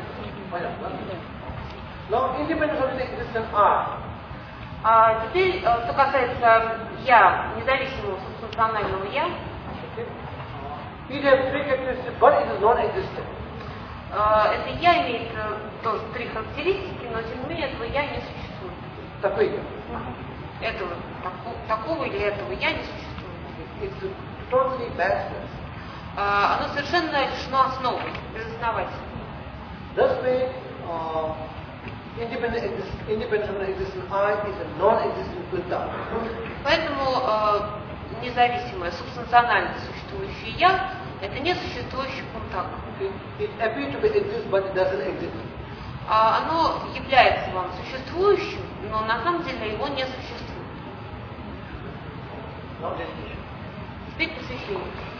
Now, independence of the existence are. А теперь, э, что касается я, независимого субстанционального я, It has three characteristics, but it is non-existent. э, это я имеет э, тоже три характеристики, но тем не менее этого я не существует. Такой я. Этого, таку- такого или этого я не существует. It's totally baseless. А, оно совершенно лишено основы, безосновательно. Thus way, uh, independent, exist, independent of the existent I is a non-existent kunta. Поэтому э, независимое, субстанционально существующее я – это не существующий кунтак. It, it appears to be exist, but it doesn't exist. А оно является вам существующим, но на самом деле его не существует. Not definition. Теперь посвящение.